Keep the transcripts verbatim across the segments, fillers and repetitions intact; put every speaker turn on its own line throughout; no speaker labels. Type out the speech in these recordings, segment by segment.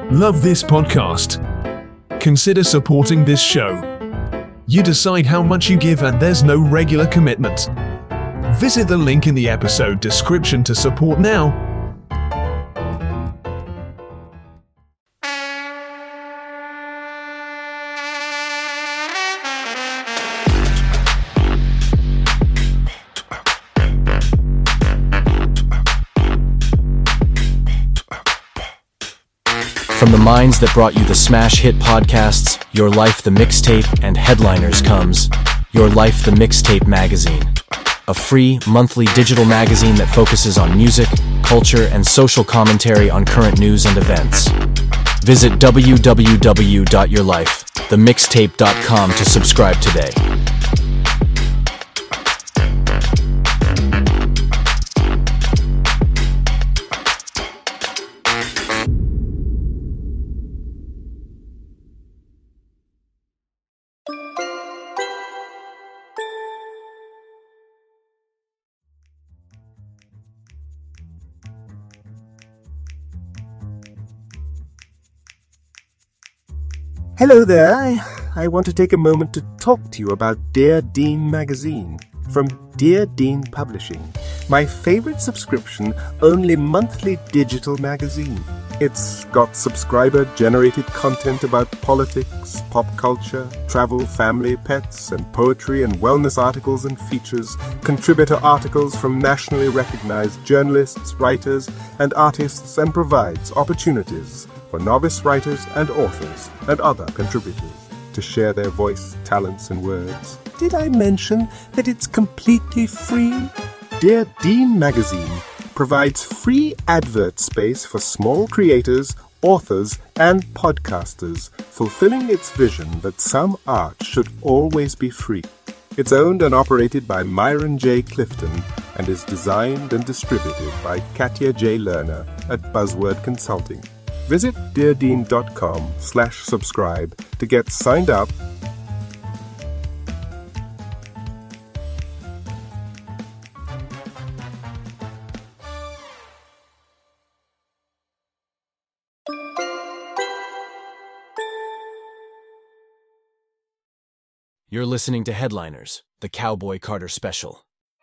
Love this podcast? Consider supporting this show. You decide how much you give and there's no regular commitment. Visit the link in the episode description to support now.
From the minds that brought you the smash hit podcasts, Your Life the Mixtape, and Headliners comes Your Life the Mixtape Magazine, a free, monthly digital magazine that focuses on music, culture, and social commentary on current news and events. Visit w w w dot your life the mixtape dot com to subscribe today.
Hello there. I, I want to take a moment to talk to you about Dear Dean magazine from Dear Dean Publishing, my favorite subscription-only monthly digital magazine. It's got subscriber-generated content about politics, pop culture, travel, family, pets, and poetry and wellness articles and features, contributor articles from nationally recognized journalists, writers, and artists, and provides opportunities for novice writers and authors and other contributors to share their voice, talents, and words. Did I mention that it's completely free? Dear Dean magazine provides free advert space for small creators, authors, and podcasters, fulfilling its vision that some art should always be free. It's owned and operated by Myron J. Clifton and is designed and distributed by Katya J. Lerner at Buzzword Consulting. Visit deardean.com slash subscribe to get signed up.
You're listening to Headliners, the Cowboy Carter Special.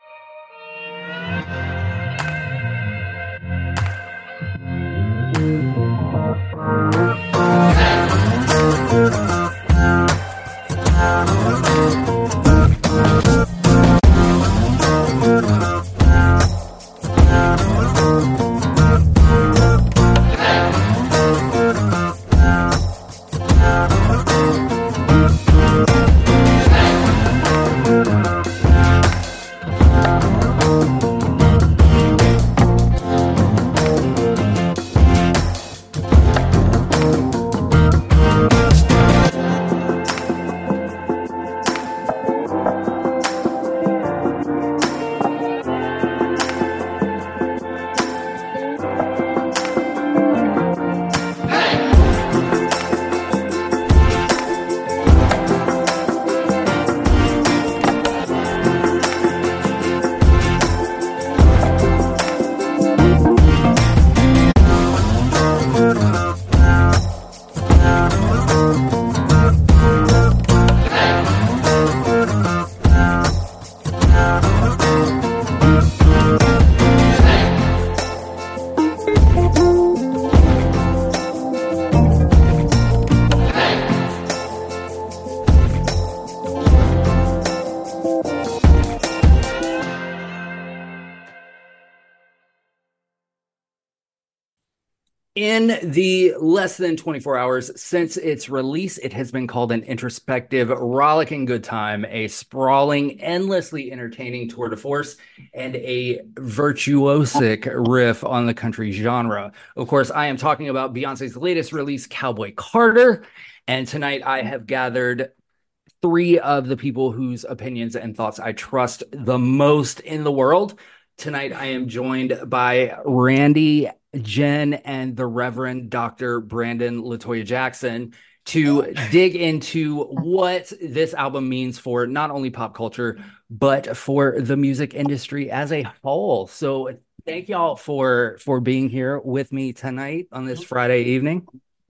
In the less than twenty-four hours since its release, it has been called an introspective, rollicking good time, a sprawling, endlessly entertaining tour de force, and a virtuosic riff on the country genre. Of course, I am talking about Beyonce's latest release, Cowboy Carter, and tonight I have gathered three of the people whose opinions and thoughts I trust the most in the world. Tonight I am joined by Randy, Jen, and the Reverend Doctor Brandon Latoya Jackson to dig into what this album means for not only pop culture, but for the music industry as a whole. So thank y'all for for being here with me tonight on this Friday evening.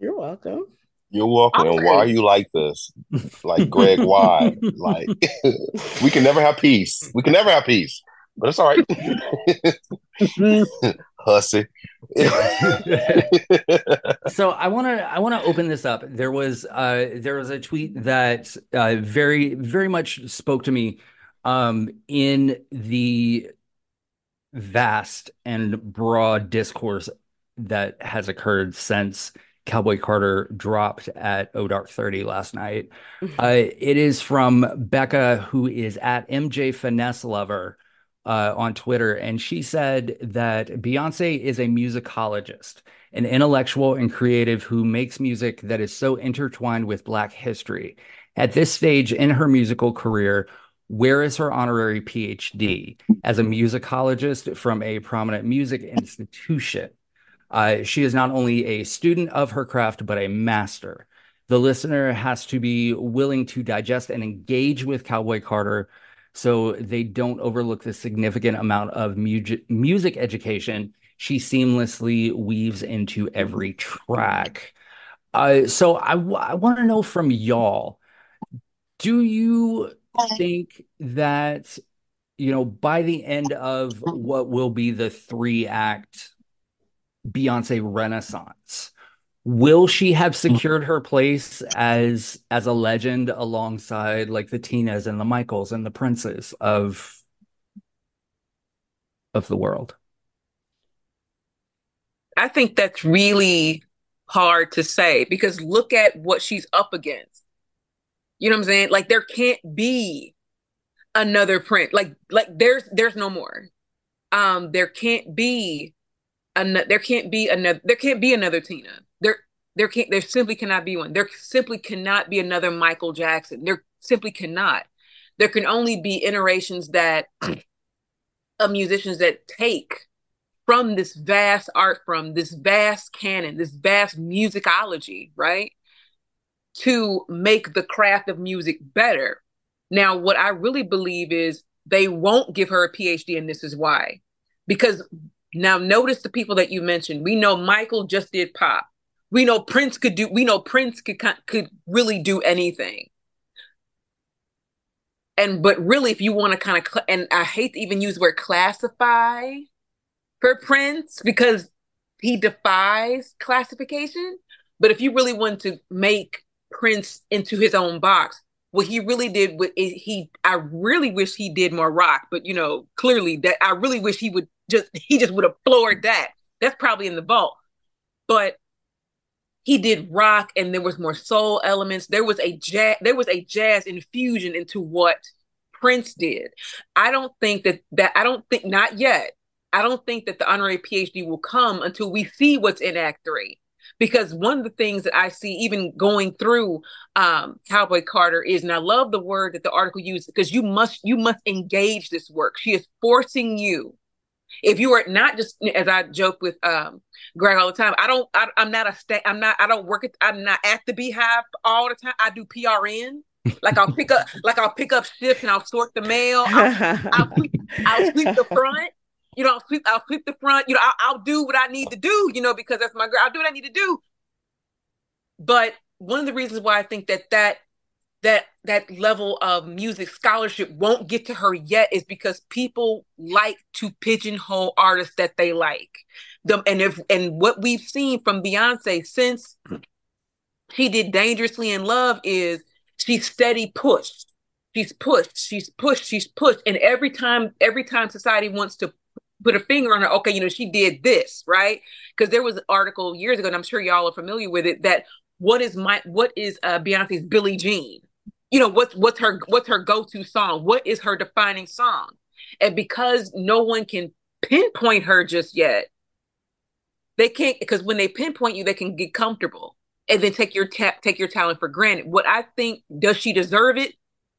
You're welcome.
You're welcome. And why are you like this? Like, Greg, why? Like, we can never have peace. We can never have peace. But it's all right. Hussy.
So I want to I want to open this up. There was uh there was a tweet that uh very very much spoke to me um in the vast and broad discourse that has occurred since Cowboy Carter dropped at Oh Dark thirty last night. Uh, it is from Becca, who is at M J Finesse Lover uh, on Twitter, and she said that Beyonce is a musicologist, an intellectual and creative who makes music that is so intertwined with Black history. At this stage in her musical career, where is her honorary P H D as a musicologist from a prominent music institution? Uh, she is not only a student of her craft, but a master. The listener has to be willing to digest and engage with Cowboy Carter so they don't overlook the significant amount of mu- music education she seamlessly weaves into every track. Uh, so I, w- I want to know from y'all, do you think that, you know, by the end of what will be the three act Beyonce Renaissance, will she have secured her place as as a legend alongside like the Tinas and the Michaels and the Princes of of the world?
I think that's really hard to say because look at what she's up against. You know what I'm saying? Like there can't be another Prince. Like like there's there's no more. Um, there can't be another. There can't be another. There can't be another Tina. There there can't. There simply cannot be one. There simply cannot be another Michael Jackson. There simply cannot. There can only be iterations that of musicians that take from this vast art, from this vast canon, this vast musicology, right? To make the craft of music better. Now, what I really believe is they won't give her a P H D, and this is why. Because now notice the people that you mentioned. We know Michael just did pop. We know Prince could do, we know Prince could could really do anything. And but really, if you want to kind of, and I hate to even use the word classify for Prince because he defies classification. But if you really want to make Prince into his own box, what he really did with he I really wish he did more rock, but you know, clearly that I really wish he would just he just would have floored that. That's probably in the vault. But he did rock and there was more soul elements. There was a jazz there was a jazz infusion into what Prince did. I don't think that that I don't think not yet. I don't think that the honorary P H D will come until we see what's in Act Three. Because one of the things that I see even going through um, Cowboy Carter is, and I love the word that the article used, because you must you must engage this work. She is forcing you. If you are not just, as I joke with um, Greg all the time, I don't, I, I'm not a, sta- I'm not, I don't work at, I'm not at the Beehive all the time. I do P R N. Like I'll pick up, like I'll pick up shifts and I'll sort the mail. I'll, I'll, sweep, I'll sweep the front. You know, I'll sweep, I'll sweep the front. You know, I'll, I'll do what I need to do. You know, because that's my girl. I'll do what I need to do. But one of the reasons why I think that that that that level of music scholarship won't get to her yet is because people like to pigeonhole artists that they like. Them and if and what we've seen from Beyonce since she did Dangerously in Love is she's steady pushed. She's pushed. She's pushed. She's pushed. And every time, every time society wants to put a finger on her, okay, you know, she did this, right? Because there was an article years ago, and I'm sure y'all are familiar with it, that what is my what is uh, Beyonce's Billie Jean? You know, what's what's her what's her go-to song? What is her defining song? And because no one can pinpoint her just yet, they can't, because when they pinpoint you, they can get comfortable and then take your ta- take your talent for granted. What I think, does she deserve it?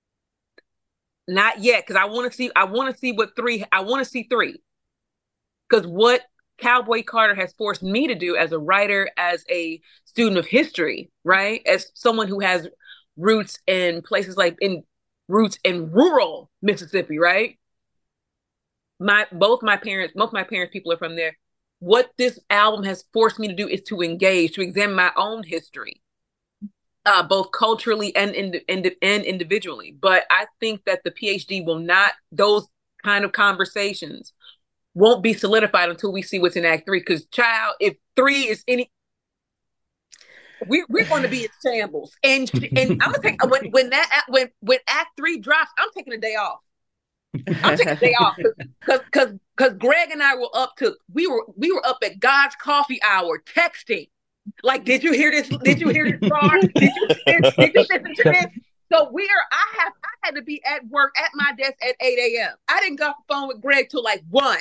Not yet, because I want to see I want to see what three I want to see three. Because what Cowboy Carter has forced me to do as a writer, as a student of history, right? As someone who has roots in places like in roots in rural Mississippi, right? My both my parents, both my parents, people are from there. what this album has forced me to do is to engage, to examine my own history, uh, both culturally and, in, and, and individually. But I think that the PhD will not, those kind of conversations won't be solidified until we see what's in Act Three. Because, child, if three is any, we're we're going to be in shambles. And and I'm gonna take when when that when when Act Three drops, I'm taking a day off. I'm taking a day off because because because Greg and I were up to we were we were up at God's coffee hour texting. Like, did you hear this? Did you hear this bar? Did you did, did you listen to this? So we're I have I had to be at work at my desk at eight a.m. I didn't get off the phone with Greg till like one.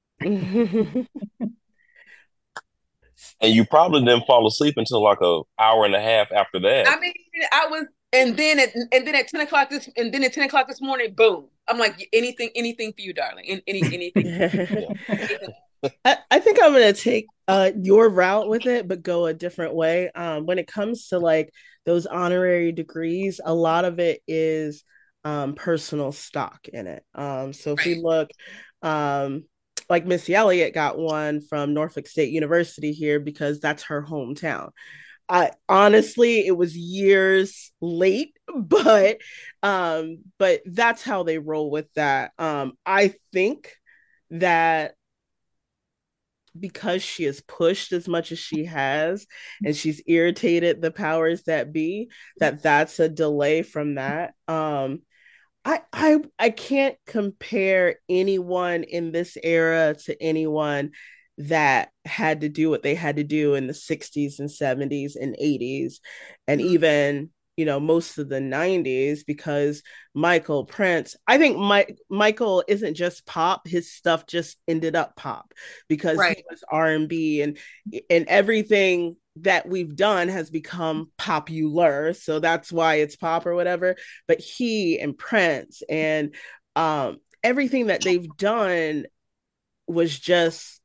And you probably didn't fall asleep until like a hour and a half after that.
I mean, I was, and then at and then at ten o'clock this, and then at ten o'clock this morning, boom! I'm like, anything, anything for you, darling. Any, anything. anything.
I, I think I'm gonna take uh, your route with it, but go a different way. Um, when it comes to like those honorary degrees, a lot of it is um, personal stock in it. Um, so if we look. Um, Like Missy Elliott got one from Norfolk State University here because that's her hometown. I honestly, it was years late, but um, but that's how they roll with that. Um, I think that because she has pushed as much as she has, and she's irritated the powers that be, that that's a delay from that. Um, I, I I can't compare anyone in this era to anyone that had to do what they had to do in the sixties and seventies and eighties and mm-hmm. even, you know, most of the nineties, because Michael Prince, I think Mike Michael isn't just pop, his stuff just ended up pop because right. he was R and B and and everything that we've done has become popular, so that's why it's pop or whatever. But he and Prince and um everything that they've done was just,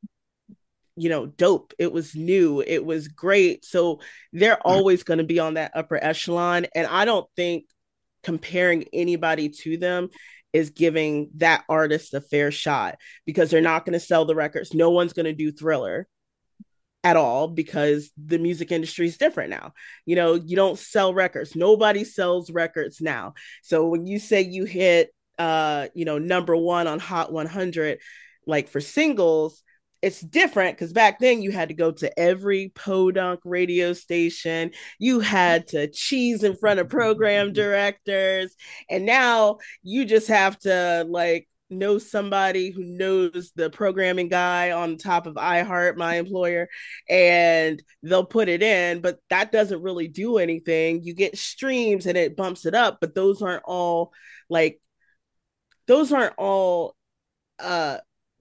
you know, dope. It was new, it was great, so they're always going to be on that upper echelon. And I don't think comparing anybody to them is giving that artist a fair shot, because they're not going to sell the records. No one's going to do Thriller at all, because the music industry is different now. You know, you don't sell records. Nobody sells records now. So when you say you hit, uh, you know, number one on Hot one hundred, like for singles, it's different because back then you had to go to every podunk radio station. You had to cheese in front of program directors. And now you just have to like know somebody who knows the programming guy on top of iHeart, my employer, and they'll put it in, but that doesn't really do anything. You get streams and it bumps it up, but those aren't all like, those aren't all uh,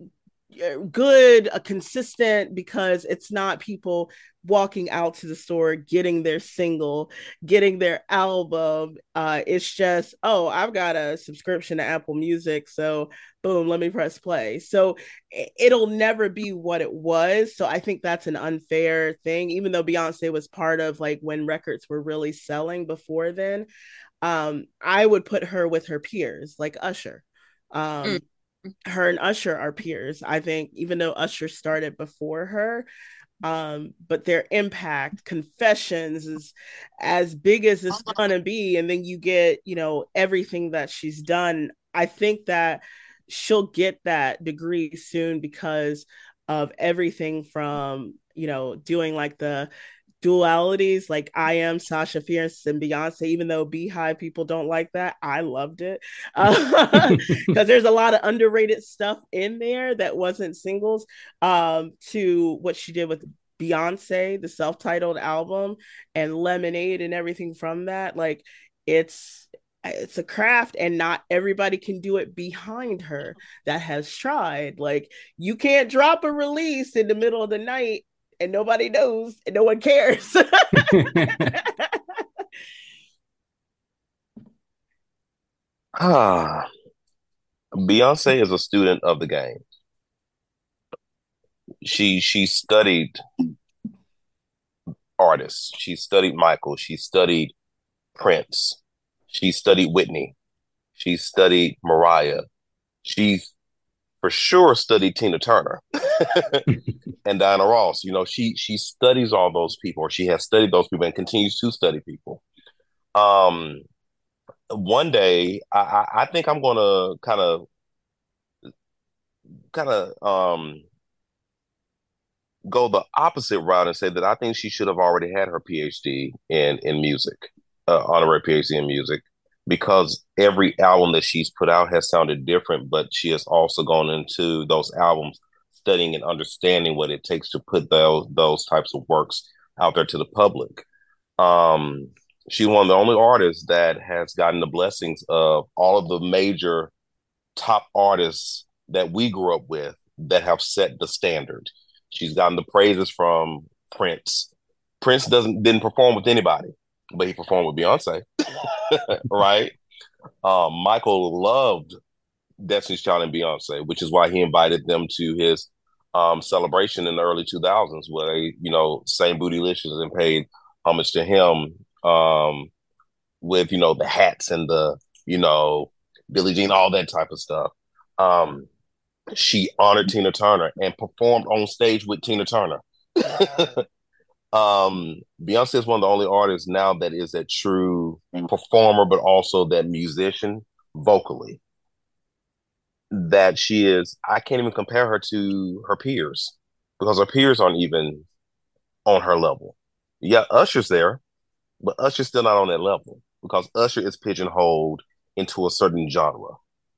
good, uh, consistent, because it's not people walking out to the store, getting their single, getting their album. Uh, it's just, oh, I've got a subscription to Apple Music, so boom, let me press play. So it'll never be what it was. So I think that's an unfair thing, even though Beyonce was part of like when records were really selling before then. Um, I would put her with her peers, like Usher. Um, mm. Her and Usher are peers, I think, even though Usher started before her. Um, but their impact, Confessions, is as big as it's gonna be, and then you get, you know, everything that she's done. I think that she'll get that degree soon because of everything from, you know, doing like the dualities, like I Am, Sasha Fierce, and Beyonce. Even though Beehive people don't like that, I loved it because uh, there's a lot of underrated stuff in there that wasn't singles. Um, to what she did with Beyonce, the self-titled album, and Lemonade, and everything from that. Like it's it's a craft, and not everybody can do it behind her that has tried. Like you can't drop a release in the middle of the night and nobody knows and no one cares.
Ah, Beyonce is a student of the game. She she studied artists. She studied Michael. She studied Prince. She studied Whitney. She studied Mariah. She's for sure studied Tina Turner and Diana Ross. You know, she she studies all those people, or she has studied those people and continues to study people. Um, one day, I, I, I think I'm going to kind of kind of um go the opposite route and say that I think she should have already had her PhD in in music, uh, honorary PhD in music, because every album that she's put out has sounded different, but she has also gone into those albums studying and understanding what it takes to put those those types of works out there to the public. Um, she's one of the only artists that has gotten the blessings of all of the major top artists that we grew up with that have set the standard. She's gotten the praises from Prince. Prince doesn't didn't perform with anybody, but he performed with Beyonce, right? Um, Michael loved Destiny's Child and Beyonce, which is why he invited them to his um, celebration in the early two thousands, where they, you know, sang Bootylicious and paid homage to him um, with, you know, the hats and the, you know, Billie Jean, all that type of stuff. Um, she honored Tina Turner and performed on stage with Tina Turner. um, Beyonce is one of the only artists now that is a true performer, but also that musician vocally. That she is, I can't even compare her to her peers because her peers aren't even on her level. Yeah, Usher's there, but Usher's still not on that level because Usher is pigeonholed into a certain genre.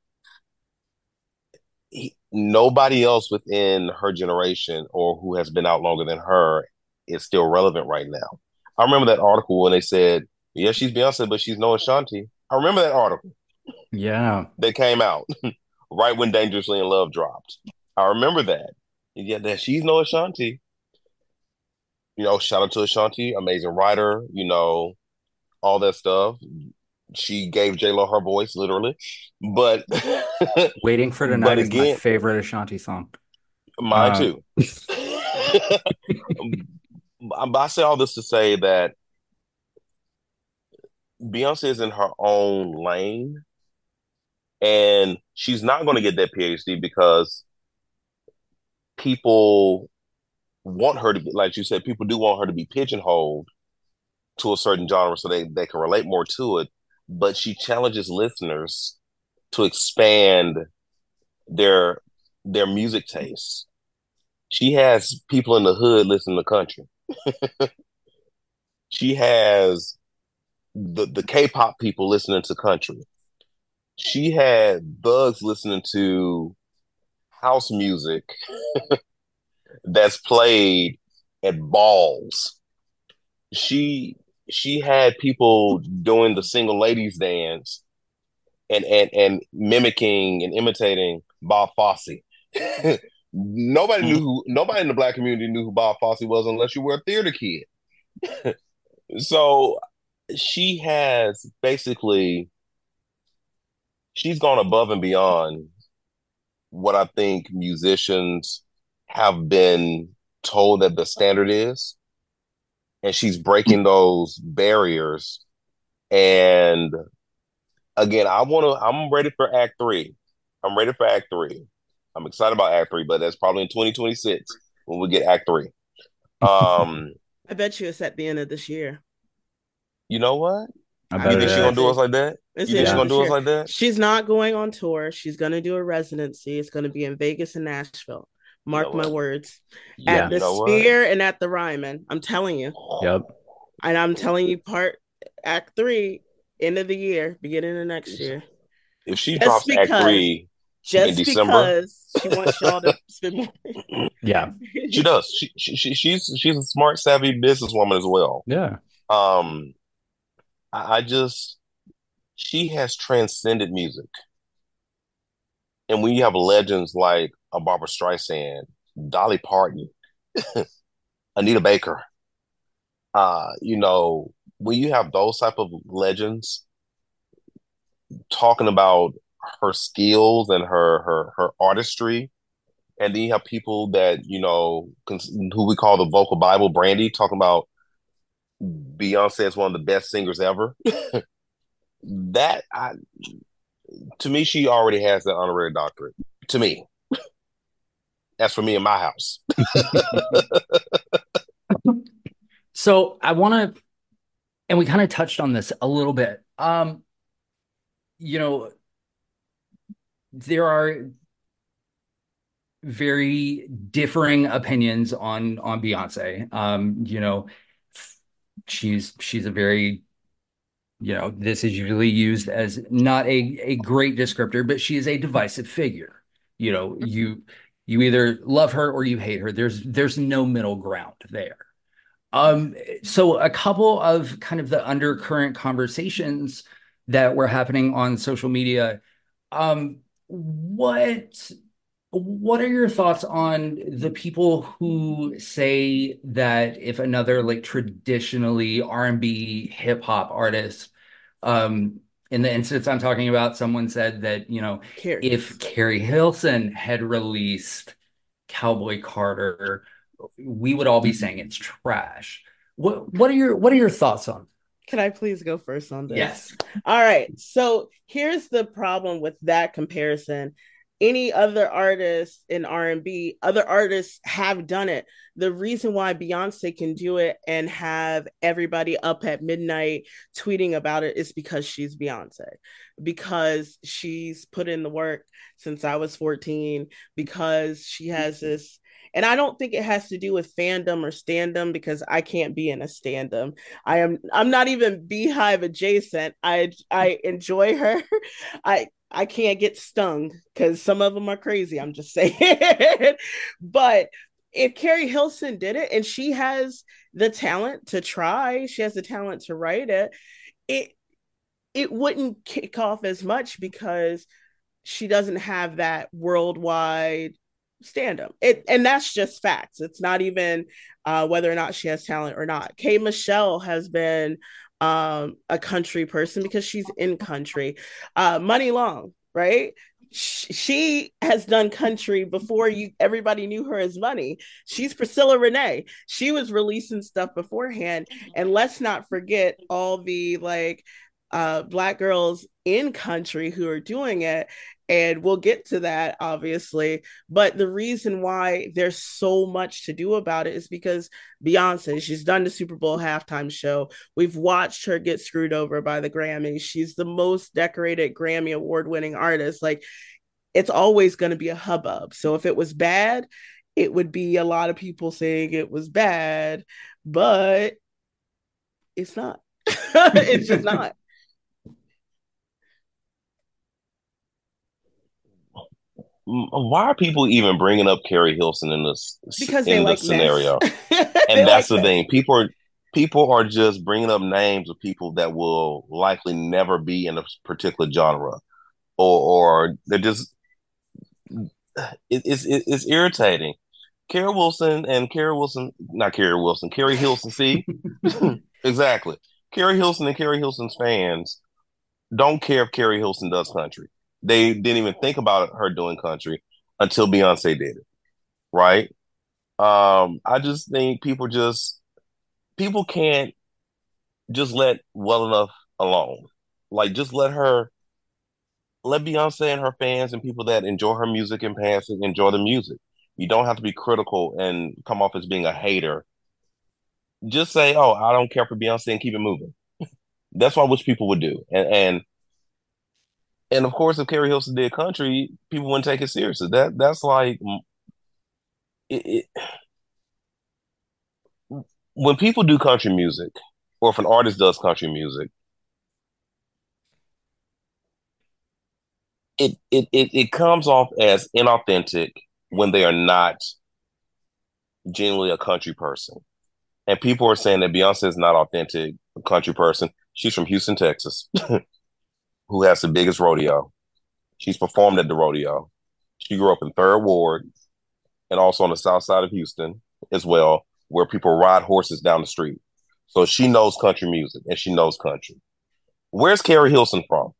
He, nobody else within her generation or who has been out longer than her is still relevant right now. I remember that article when they said, yeah, she's Beyonce, but she's no Ashanti. I remember that article.
Yeah.
That came out right when Dangerously in Love dropped. I remember that. Yeah, that she's no Ashanti. You know, shout out to Ashanti, amazing writer, you know, all that stuff. She gave J-Lo her voice, literally. But
Waiting for Tonight is again, my favorite Ashanti song.
Mine uh, too. I say all this to say that Beyonce is in her own lane, and she's not going to get that PhD because people want her to be, like you said, people do want her to be pigeonholed to a certain genre so they, they can relate more to it. But she challenges listeners to expand their their music tastes. She has people in the hood listening to country. She has the, the K-pop people listening to country. She had thugs listening to house music that's played at balls. She she had people doing the single ladies dance and and and mimicking and imitating Bob Fosse. Nobody knew who nobody in the Black community knew who Bob Fosse was unless you were a theater kid. So she has basically she's gone above and beyond what I think musicians have been told that the standard is. And she's breaking those barriers. And again, I want to, I'm ready for Act Three. I'm ready for Act Three. I'm excited about Act Three, but that's probably in twenty twenty-six when we get Act Three. Um,
I bet you it's at the end of this year.
You know what?
I
you
bet
think she's going to do us like that?
It's
you think she's going to do
year.
us like that?
She's not going on tour. She's going to do a residency. It's going to be in Vegas and Nashville. Mark you know my words.
Yeah.
At the
you know
Sphere
what?
and at the Ryman. I'm telling you.
Yep.
And I'm telling you, part Act Three, end of the year, beginning of next year.
If she
just
drops
because,
Act Three
just
in December,
because she wants y'all to spend more.
Yeah,
she does. She, she, she she's she's a smart, savvy businesswoman as well.
Yeah.
Um, I, I just she has transcended music, and when you have legends like a Barbra Streisand, Dolly Parton, Anita Baker, uh, you know, when you have those type of legends talking about her skills and her her her artistry, and then you have people that you know cons- who we call the vocal Bible, Brandy, talking about Beyonce is one of the best singers ever. that I, to me, she already has that honorary doctorate. To me, As for me in my house.
So I want to, and we kind of touched on this a little bit. Um, you know, there are very differing opinions on on Beyonce. Um, you know, she's she's a very, you know, this is usually used as not a a great descriptor, but she is a divisive figure. You know, you you either love her or you hate her. There's there's no middle ground there. Um, so a couple of kind of the undercurrent conversations that were happening on social media. Um, what what are your thoughts on the people who say that if another like traditionally R and B hip hop artist, um, in the instance I'm talking about, someone said that, you know,
Carrie.
if Carrie Hilson had released Cowboy Carter, we would all be saying it's trash. What what are your what are your thoughts on?
Can I please go first on this?
Yes.
All right. So here's the problem with that comparison. Any other artist in R and B, other artists have done it. The reason why Beyonce can do it and have everybody up at midnight tweeting about it is because she's Beyonce, because she's put in the work since I was fourteen, because she has this. And I don't think it has to do with fandom or standum, because I can't be in a standum. I am I'm not even Beehive adjacent. I I enjoy her. I I can't get stung because some of them are crazy. I'm just saying. But if Carrie Hilson did it and she has the talent to try, she has the talent to write it, it it wouldn't kick off as much because she doesn't have that worldwide stand-up. It and that's just facts. It's not even uh, whether or not she has talent or not. K Michelle has been um a country person because she's in country. uh Money Long, right? She, she has done country before you everybody knew her as Money. She's Priscilla Renee. She was releasing stuff beforehand. And let's not forget all the like uh Black girls in country who are doing it. And we'll get to that, obviously. But the reason why there's so much to do about it is because Beyonce, she's done the Super Bowl halftime show. We've watched her get screwed over by the Grammys. She's the most decorated Grammy award-winning artist. Like, it's always going to be a hubbub. So if it was bad, it would be a lot of people saying it was bad. But it's not. It's just not.
Why are people even bringing up Carrie Hilson in this
because
in
they
the
like
scenario?
like
And that's the
mess.
thing. People are people are just bringing up names of people that will likely never be in a particular genre, or or they're just it, it's it, it's irritating. Carrie Wilson and Carrie Wilson, not Carrie Wilson, Carrie Hilson. See, exactly. Carrie Hilson and Carrie Hilson's fans don't care if Carrie Hilson does country. They didn't even think about her doing country until Beyonce did it, right? Um, I just think people just people can't just let well enough alone. Like, just let her, let Beyonce and her fans and people that enjoy her music and pass it enjoy the music. You don't have to be critical and come off as being a hater. Just say, "Oh, I don't care for Beyonce," and keep it moving. That's what I wish people would do. And and And of course, if Carrie Hilson did country, people wouldn't take it seriously. That that's like it, it, when people do country music, or if an artist does country music, it it it, it comes off as inauthentic when they are not genuinely a country person. And people are saying that Beyonce is not authentic a country person. She's from Houston, Texas, who has the biggest rodeo. She's performed at the rodeo. She grew up in Third Ward and also on the south side of Houston as well, where people ride horses down the street. So she knows country music and she knows country. Where's Carrie Hilson from?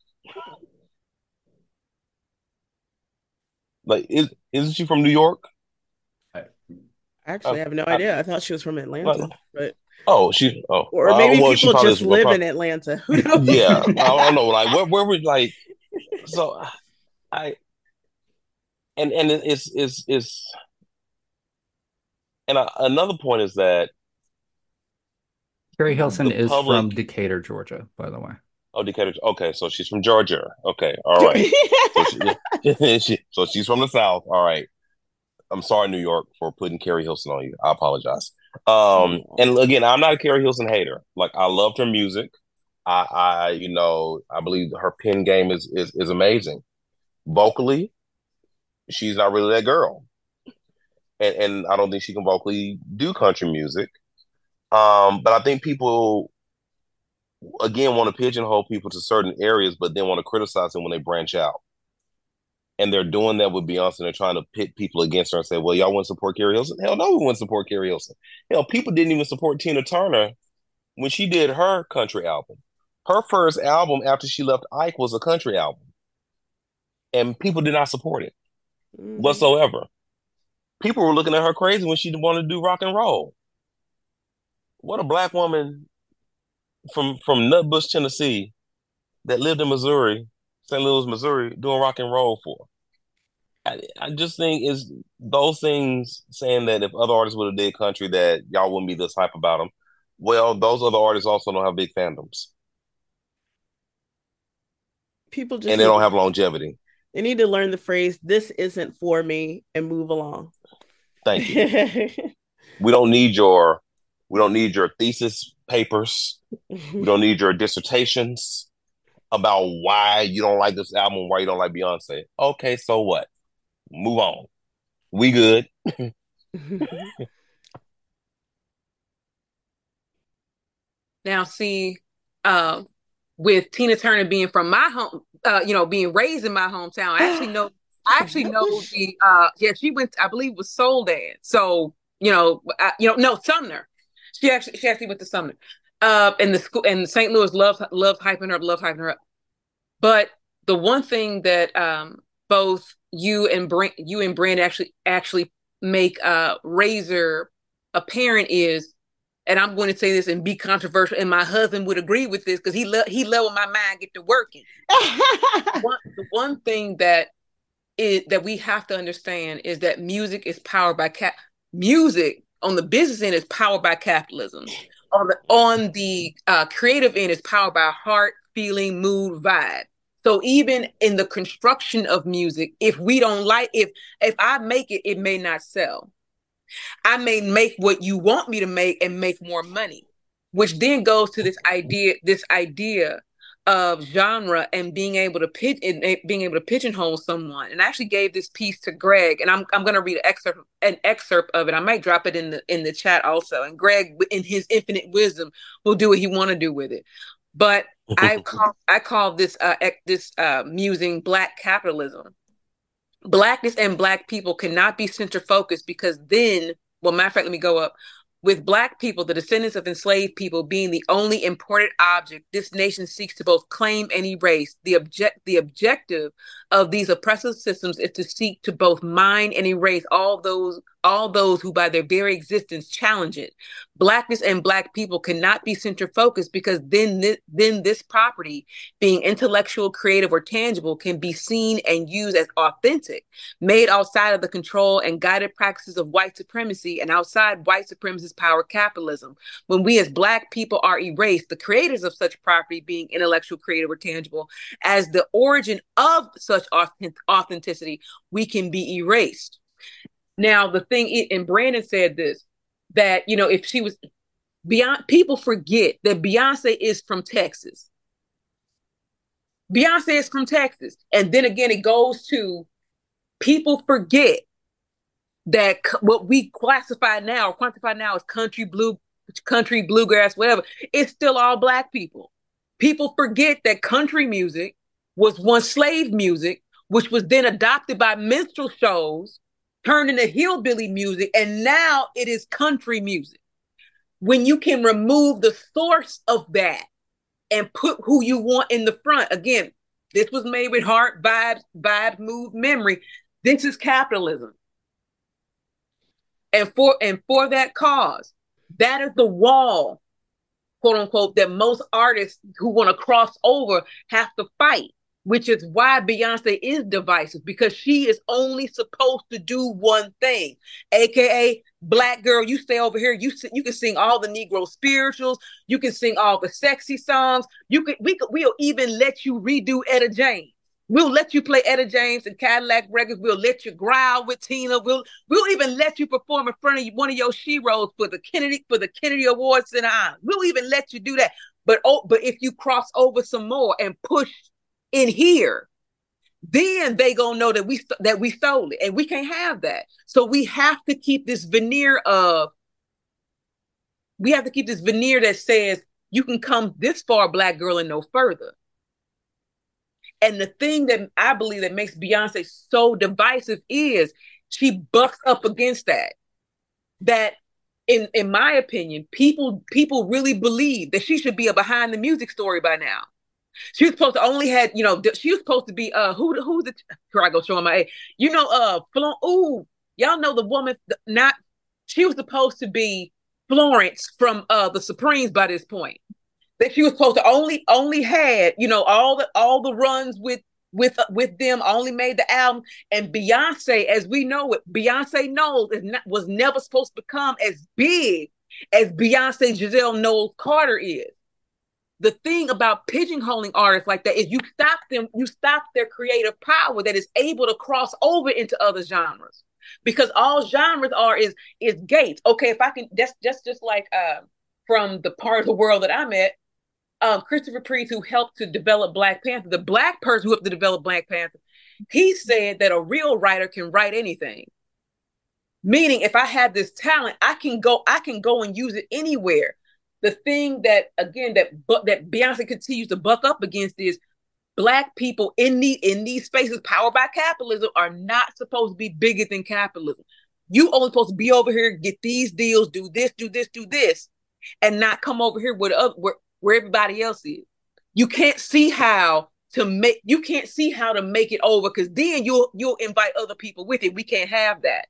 Like, is, isn't she from New York?
Actually, I have no
I,
idea. I thought she was from Atlanta, but
oh, she oh,
or maybe
uh, well,
people just live
probably,
in Atlanta. Who knows?
Yeah, I don't know. Like, where, where would like? So, I and and it's it's it's and I, another point is that
Carrie Hilson
the
is
public.
from Decatur, Georgia, by the way.
Oh, Decatur. Okay, so she's from Georgia. Okay, all right. So she, she, so she's from the South. All right. I'm sorry, New York, for putting Carrie Hilson on you. I apologize. Um, and again, I'm not a Carrie Hilson hater. Like, I loved her music. I, I, you know, I believe her pen game is is is amazing. Vocally, she's not really that girl, and and I don't think she can vocally do country music. Um, but I think people again want to pigeonhole people to certain areas, but then want to criticize them when they branch out. And they're doing that with Beyonce. They're trying to pit people against her and say, well, y'all want to support Carrie Hilson? Hell no, we want to support Carrie Hilson. Hell, people didn't even support Tina Turner when she did her country album. Her first album after she left Ike was a country album. And people did not support it mm-hmm. whatsoever. People were looking at her crazy when she wanted to do rock and roll. What a black woman from, from Nutbush, Tennessee, that lived in Missouri, Saint Louis, Missouri, doing rock and roll for. I, I just think is those things saying that if other artists would have did country, that y'all wouldn't be this hype about them. Well, those other artists also don't have big fandoms.
People just
and they don't have longevity.
They need to learn the phrase, this isn't for me, and move along.
Thank you. we don't need your we don't need your thesis papers. We don't need your dissertations about why you don't like this album, why you don't like Beyonce. Okay, so what? Move on. We good.
Now, see, uh, with Tina Turner being from my home, uh, you know, being raised in my hometown, I actually know, I actually know the, uh, yeah, she went, I believe, was Soul Dad. So, you know, I, you know, no, Sumner. She actually, she actually went to Sumner. Uh, and the school, and Saint Louis loved, loved hyping her up, loved hyping her up. But the one thing that um, both you and Brand, you and Brand actually actually make uh, Razor apparent is, and I'm going to say this and be controversial, and my husband would agree with this because he lo- he loved when my mind get to working. one, the one thing that is that we have to understand is that music is powered by cap. Music on the business end is powered by capitalism. On the on the uh, creative end is powered by heart, feeling, mood, vibe. So even in the construction of music, if we don't like, if if I make it, it may not sell. I may make what you want me to make and make more money, which then goes to this idea, this idea of genre and being able to pitch and being able to pigeonhole someone. And I actually gave this piece to Greg, and I'm I'm going to read an excerpt an excerpt of it. I might drop it in the in the chat also. And Greg, in his infinite wisdom, will do what he want to do with it. But I call I call this uh, this uh, musing Black capitalism. Blackness and Black people cannot be center focused because then, well, matter of fact, let me go up. With Black people, the descendants of enslaved people being the only imported object, this nation seeks to both claim and erase. The object, the objective of these oppressive systems is to seek to both mine and erase all those, all those who by their very existence challenge it. Blackness and Black people cannot be center focused because then, th- then this property, being intellectual, creative, or tangible, can be seen and used as authentic, made outside of the control and guided practices of white supremacy and outside white supremacist power capitalism. When we as Black people are erased, the creators of such property, being intellectual, creative, or tangible, as the origin of such authenticity, we can be erased. Now, the thing, and Brandon said this, that, you know, if she was, beyond, people forget that Beyonce is from Texas. Beyonce is from Texas. And then again, it goes to, people forget that what we classify now or quantify now as country, blue, country, bluegrass, whatever, it's still all Black people. People forget that country music was once slave music, which was then adopted by minstrel shows, turned into hillbilly music, and now it is country music. When you can remove the source of that and put who you want in the front, again, this was made with heart, vibes, vibes, mood, memory. This is capitalism. And for and for that cause, that is the wall, quote unquote, that most artists who want to cross over have to fight. which is why Beyonce is divisive, because she is only supposed to do one thing, aka Black girl, you stay over here. You you can sing all the Negro spirituals. You can sing all the sexy songs. You could we could we'll even let you redo Etta James. We'll let you play Etta James and Cadillac Records. We'll let you growl with Tina. We'll we'll even let you perform in front of one of your sheroes for the Kennedy for the Kennedy Awards in honor. We'll even let you do that. But oh, but if you cross over some more and push in here, then they gonna know that we that we stole it, and we can't have that. So we have to keep this veneer of we have to keep this veneer that says you can come this far, Black girl, and no further. And the thing that I believe that makes Beyonce so divisive is she bucks up against that. That, in in my opinion, people people really believe that she should be a behind the music story by now. She was supposed to only had, you know, she was supposed to be uh who who's the here I go showing my age. You know, uh Flo, ooh, y'all know the woman not she was supposed to be Florence from uh the Supremes by this point. That she was supposed to only only had, you know, all the all the runs with with uh, with them, only made the album. And Beyonce, as we know it, Beyonce Knowles is not, was never supposed to become as big as Beyonce Giselle Knowles Carter is. The thing about pigeonholing artists like that is you stop them, you stop their creative power that is able to cross over into other genres, because all genres are is is gates. Okay, if I can, that's just just like uh, from the part of the world that I'm at. Um, Christopher Priest, who helped to develop Black Panther, the Black person who helped to develop Black Panther, he said that a real writer can write anything. Meaning, if I have this talent, I can go, I can go and use it anywhere. The thing that, again, that that Beyonce continues to buck up against is Black people in the in these spaces powered by capitalism are not supposed to be bigger than capitalism. You only supposed to be over here, get these deals, do this, do this, do this, and not come over here with other. Where, where everybody else is. You can't see how to make you can't see how to make it over, because then you'll you'll invite other people with it. We can't have that.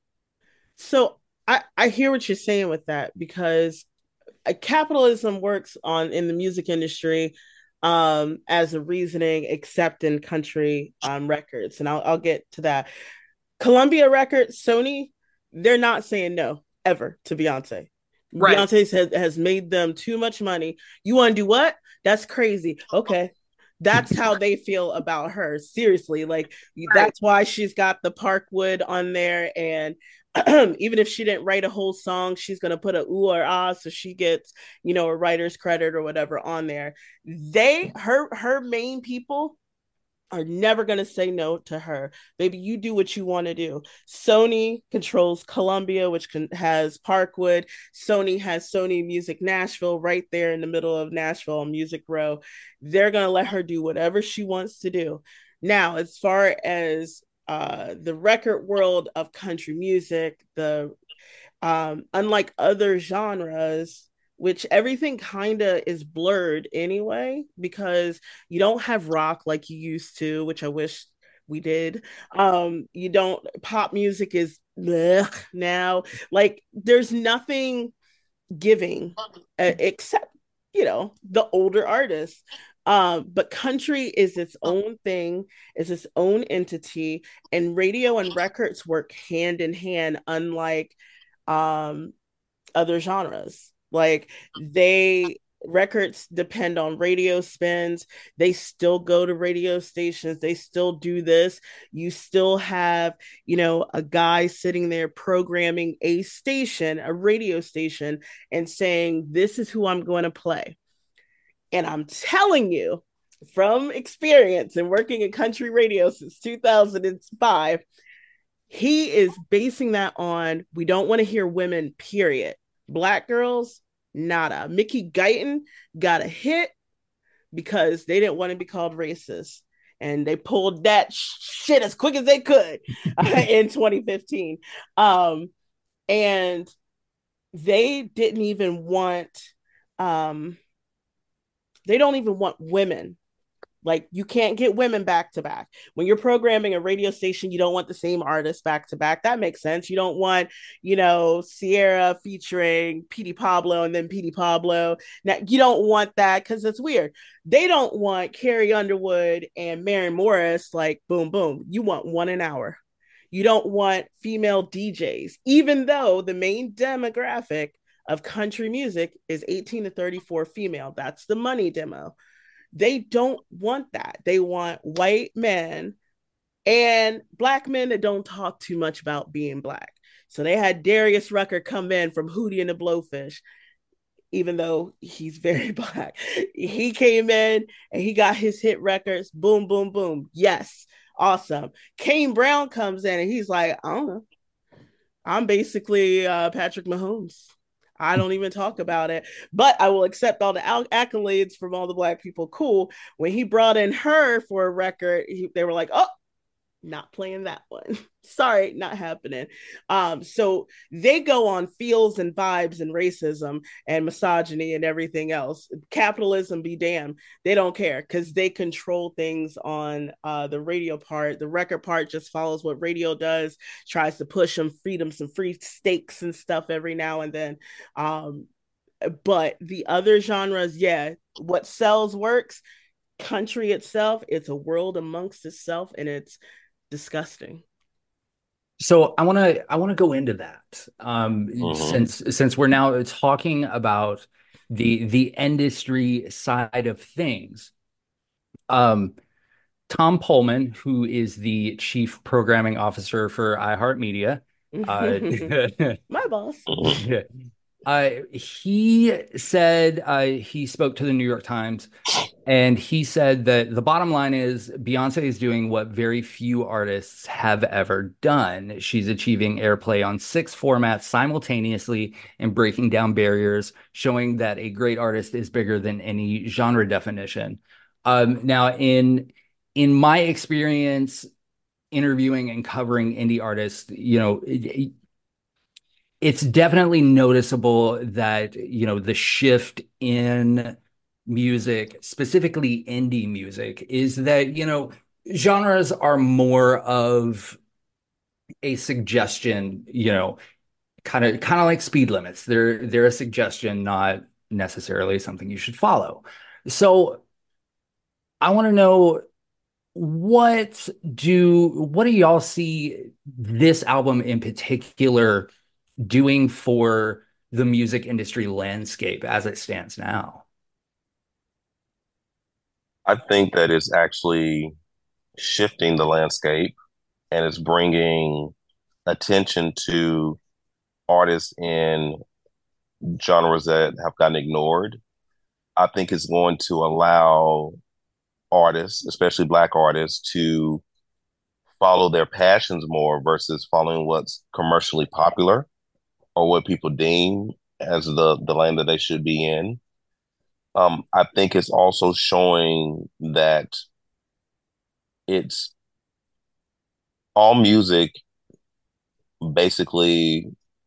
So I, I hear what you're saying with that, because capitalism works on in the music industry um, as a reasoning, except in country um, records. And I'll, I'll get to that. Columbia Records, Sony, they're not saying no ever to Beyonce. Right. Beyonce has, has made them too much money. You want to do what? That's crazy. Okay. That's how they feel about her. Seriously. Like, right. That's why she's got the Parkwood on there. And even if she didn't write a whole song, she's going to put a ooh or ah, so she gets, you know, a writer's credit or whatever on there. They, her, her main people are never going to say no to her. Baby, you do what you want to do. Sony controls Columbia, which can, has Parkwood. Sony has Sony Music Nashville right there in the middle of Nashville on Music Row. They're going to let her do whatever she wants to do. Now, as far as uh, the record world of country music, the um, unlike other genres, which everything kind of is blurred anyway, because you don't have rock like you used to, which I wish we did. Um, you don't, pop music is blech now. Like, there's nothing giving uh, except, you know, the older artists. Um, but country is its own thing, is its own entity, and radio and records work hand in hand, unlike um, other genres. Like, they records depend on radio spins. They still go to radio stations. They still do this. You still have, you know, a guy sitting there programming a station, a radio station, and saying, this is who I'm going to play. And I'm telling you from experience and working in country radio since two thousand five, he is basing that on, we don't want to hear women, period. Black girls, nada. Mickey Guyton got a hit because they didn't want to be called racist. And they pulled that shit as quick as they could uh, in twenty fifteen. Um, and they didn't even want, um, they don't even want women Like you can't get women back to back. When you're programming a radio station, you don't want the same artist back to back. That makes sense. You don't want, you know, Sierra featuring Petey Pablo and then Petey Pablo. Now you don't want that because it's weird. They don't want Carrie Underwood and Maren Morris like boom boom. You want one an hour. You don't want female D Js, even though the main demographic of country music is eighteen to thirty-four female. That's the money demo. They don't want that. They want white men and black men that don't talk too much about being black. So they had Darius Rucker come in from Hootie and the Blowfish, even though he's very black. He came in and he got his hit records. Boom, boom, boom. Yes. Awesome. Kane Brown comes in and he's like, I don't know. I'm basically uh, Patrick Mahomes. I don't even talk about it, but I will accept all the accolades from all the black people. Cool. When he brought in her for a record, he, they were like, oh, not playing that one. Sorry, not happening. Um, so they go on feels and vibes and racism and misogyny and everything else. Capitalism be damned. They don't care because they control things on uh, the radio part. The record part just follows what radio does, tries to push them, feed them some free steaks and stuff every now and then. Um, but the other genres, yeah, what sells works. Country itself, it's a world amongst itself, and it's disgusting.
So I want to I want to go into that um,
Mm-hmm.
since since we're now talking about the the industry side of things. Um, Tom Pullman, who is the chief programming officer for iHeartMedia, uh,
my boss.
uh, he said uh, he spoke to the New York Times. And he said that the bottom line is Beyonce is doing what very few artists have ever done. She's achieving airplay on six formats simultaneously and breaking down barriers, showing that a great artist is bigger than any genre definition. Um, now, in in my experience interviewing and covering indie artists, you know, it, it's definitely noticeable that, you know, the shift in music, specifically indie music, is that, you know, genres are more of a suggestion, you know, kind of kind of like speed limits. They're they're a suggestion, not necessarily something you should follow. So I want to know what do what do y'all see this album in particular doing for the music industry landscape as it stands now?
I think that it's actually shifting the landscape and it's bringing attention to artists in genres that have gotten ignored. I think it's going to allow artists, especially Black artists, to follow their passions more versus following what's commercially popular or what people deem as the, the lane that they should be in. Um, I think it's also showing that it's all music basically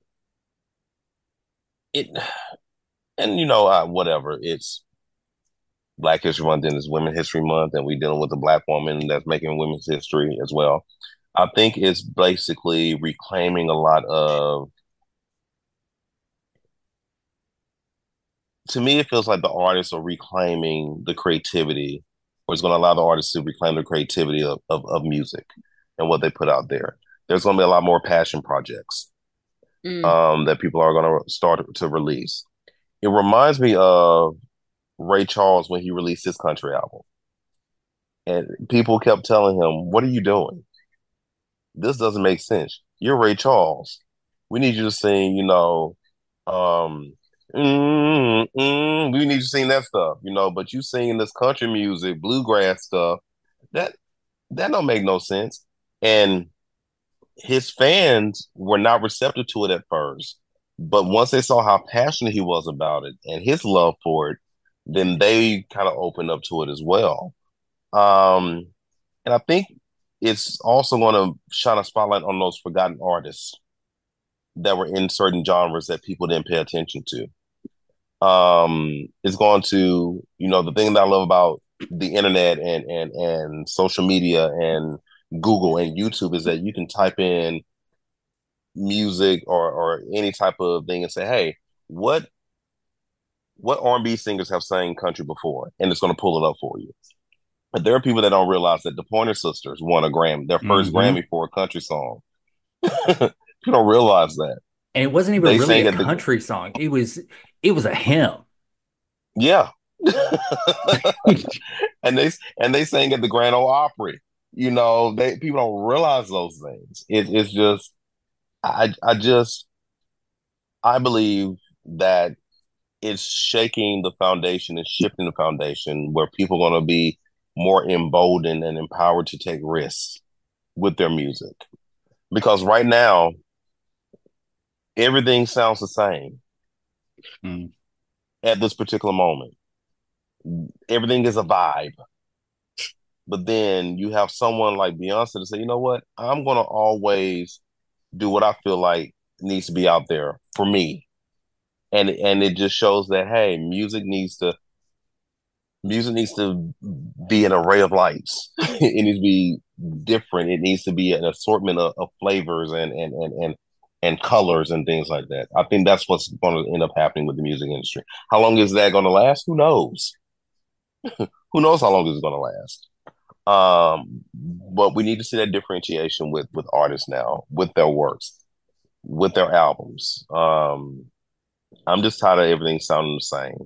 it and you know uh, whatever it's Black History Month and it's Women's History Month and we're dealing with a Black woman that's making women's history as well. I think it's basically reclaiming a lot of, to me it feels like the artists are reclaiming the creativity, or it's going to allow the artists to reclaim the creativity of, of, of music and what they put out there. There's going to be a lot more passion projects mm. um, that people are going to start to release. It reminds me of Ray Charles when he released his country album. And people kept telling him, what are you doing? This doesn't make sense. You're Ray Charles. We need you to sing, you know, um, mm, mm, we need you to sing that stuff, you know, but you singing this country music, bluegrass stuff, that that don't make no sense. And his fans were not receptive to it at first. But once they saw how passionate he was about it and his love for it, then they kind of opened up to it as well. Um, and I think it's also going to shine a spotlight on those forgotten artists that were in certain genres that people didn't pay attention to. Um, it's going to, you know, the thing that I love about the internet and and and social media and Google and YouTube is that you can type in music or or any type of thing and say, hey, what what R and B singers have sang country before, and it's going to pull it up for you. But there are people that don't realize that the Pointer Sisters won a Grammy, their first
Mhm.
Grammy for a country song. People don't realize that.
And it wasn't even
They
really
sang
a
at the-
country song. It was it was a hymn.
Yeah. and they and they sang at the Grand Ole Opry. You know, they people don't realize those things. It, it's just, I I just, I believe that it's shaking the foundation and shifting the foundation where people are going to be more emboldened and empowered to take risks with their music. Because right now, everything sounds the same
Mm.
at this particular moment. Everything is a vibe. But then you have someone like Beyonce to say, you know what? I'm going to always do what I feel like needs to be out there for me. And and it just shows that, hey, music needs to music needs to be an array of lights. It needs to be different. It needs to be an assortment of, of flavors and and and and and colors and things like that. I think that's what's going to end up happening with the music industry. How long is that going to last? Who knows? Who knows how long it's going to last? Um, but we need to see that differentiation with with artists now, with their works, with their albums. Um, I'm just tired of everything sounding the same.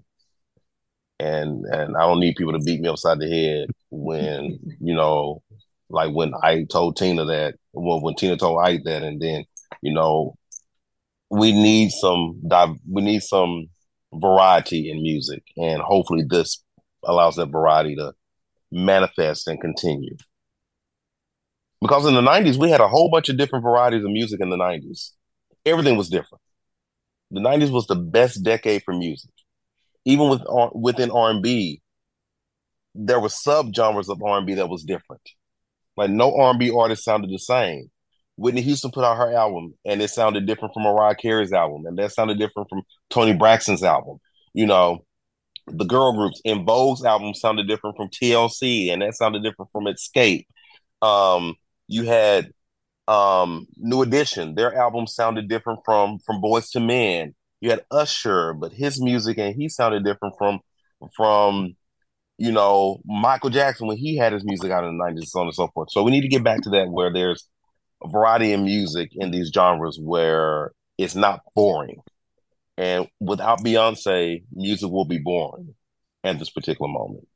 And and I don't need people to beat me upside the head when, you know, like when I told Tina that, well, when Tina told Ike that, and then, you know, we need some we need some variety in music, and hopefully this allows that variety to manifest and continue. Because in the nineties, we had a whole bunch of different varieties of music in the nineties. Everything was different. The nineties was the best decade for music. Even with within R and B, there were subgenres of R and B that was different. Like no R and B artist sounded the same. Whitney Houston put out her album, and it sounded different from Mariah Carey's album, and that sounded different from Toni Braxton's album. You know, the girl groups, En Vogue's album sounded different from T L C, and that sounded different from Escape. Um, you had um, New Edition; their album sounded different from from Boyz two Men. You had Usher, but his music and he sounded different from from you know Michael Jackson when he had his music out in the nineties, so on and so forth. So we need to get back to that where there's a variety in music in these genres where it's not boring. And without Beyonce, music will be boring at this particular moment.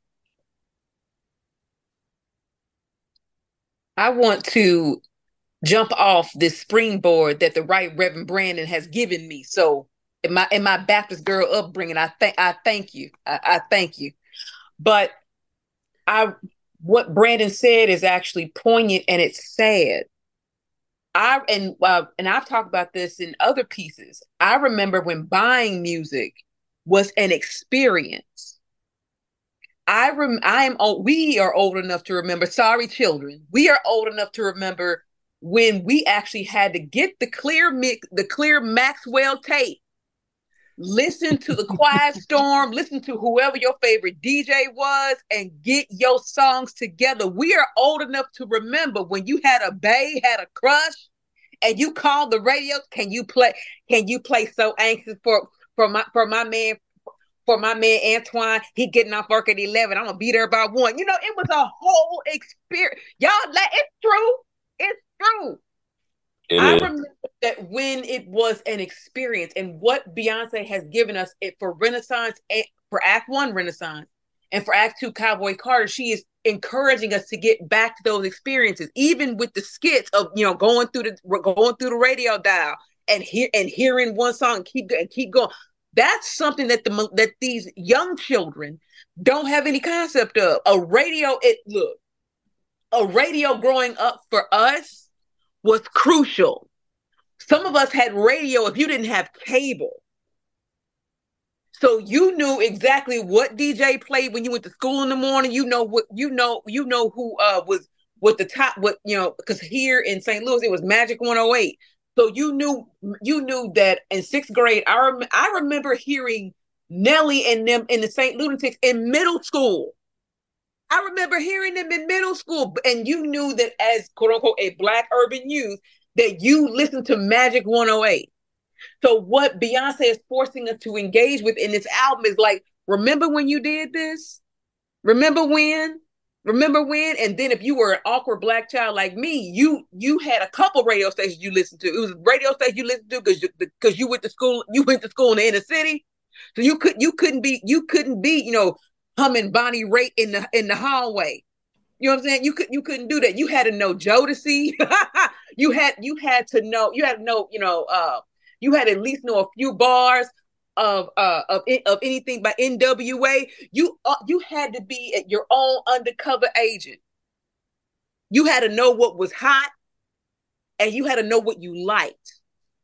I want to jump off this springboard that the Right Reverend Brandon has given me. So in my in my Baptist girl upbringing, I thank I thank you. I, I thank you. But I what Brandon said is actually poignant and it's sad. I and uh, and I've talked about this in other pieces. I remember when buying music was an experience. I rem I am old, we are old enough to remember. Sorry, children, we are old enough to remember when we actually had to get the clear mix, the clear Maxwell tape. Listen to the Quiet Storm, listen to whoever your favorite D J was, and get your songs together. We are old enough to remember when you had a bae, had a crush, and you called the radio. Can you play? Can you play So Anxious for for my for my man for my man Antoine? He getting off work at eleven. I'm gonna be there by one. You know, it was a whole experience. Y'all, it's true. It's true.
It
I
is.
remember that when it was an experience, and what Beyonce has given us it for Renaissance, for Act One Renaissance, and for Act Two Cowboy Carter, she is encouraging us to get back to those experiences, even with the skits of you know going through the going through the radio dial and hear and hearing one song and keep and keep going. That's something that the that these young children don't have any concept of. A radio, it look, a radio growing up for us was crucial. Some of us had radio if you didn't have cable. So you knew exactly what D J played when you went to school in the morning. You know what you know, you know who uh was what the top what you know, because here in Saint Louis it was Magic one oh eight. So you knew you knew that in sixth grade, I rem- I remember hearing Nelly and them in the Saint Lunatics in middle school. I remember hearing them in middle school, and you knew that as quote unquote a Black urban youth, that you listened to Magic one oh eight. So what Beyonce is forcing us to engage with in this album is like, remember when you did this? Remember when? Remember when? And then if you were an awkward Black child like me, you you had a couple radio stations you listened to. It was radio station you listened to because you, because you went to school, you went to school in the inner city. So you could you couldn't be you couldn't be, you know, humming Bonnie Raitt in the in the hallway. You know what I'm saying? You could you couldn't do that. You had to know Jodeci. you had you had to know you had to know, you know, uh you had to at least know a few bars of uh of of anything by N W A. You uh, you had to be at your own undercover agent. You had to know what was hot, and you had to know what you liked.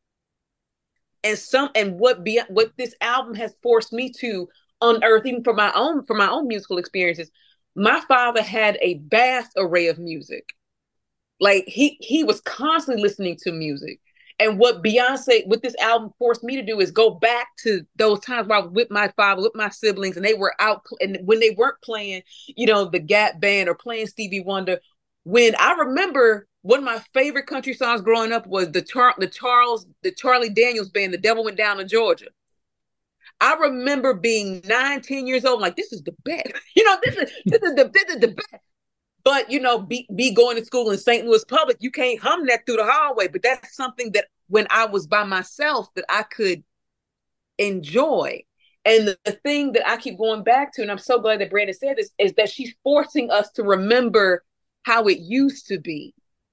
And some and what be what this album has forced me to unearth, even for my own for my own musical experiences. My father had a vast array of music. Like he he was constantly listening to music. And what Beyonce, what this album forced me to do is go back to those times where I was with my father, with my siblings, and they were out, and when they weren't playing, you know, the Gap Band or playing Stevie Wonder. When I remember one of my favorite country songs growing up was the Char- the Charles, the Charlie Daniels Band, The Devil Went Down to Georgia. I remember being nine, ten years old, like, this is the best. You know, this is this is the this is the best. But, you know, be, be going to school in Saint Louis Public, you can't hum that through the hallway. But that's something that when I was by myself that I could enjoy. And the, the thing that I keep going back to, and I'm so glad that Brandon said this, is that she's forcing us to remember how it used to be.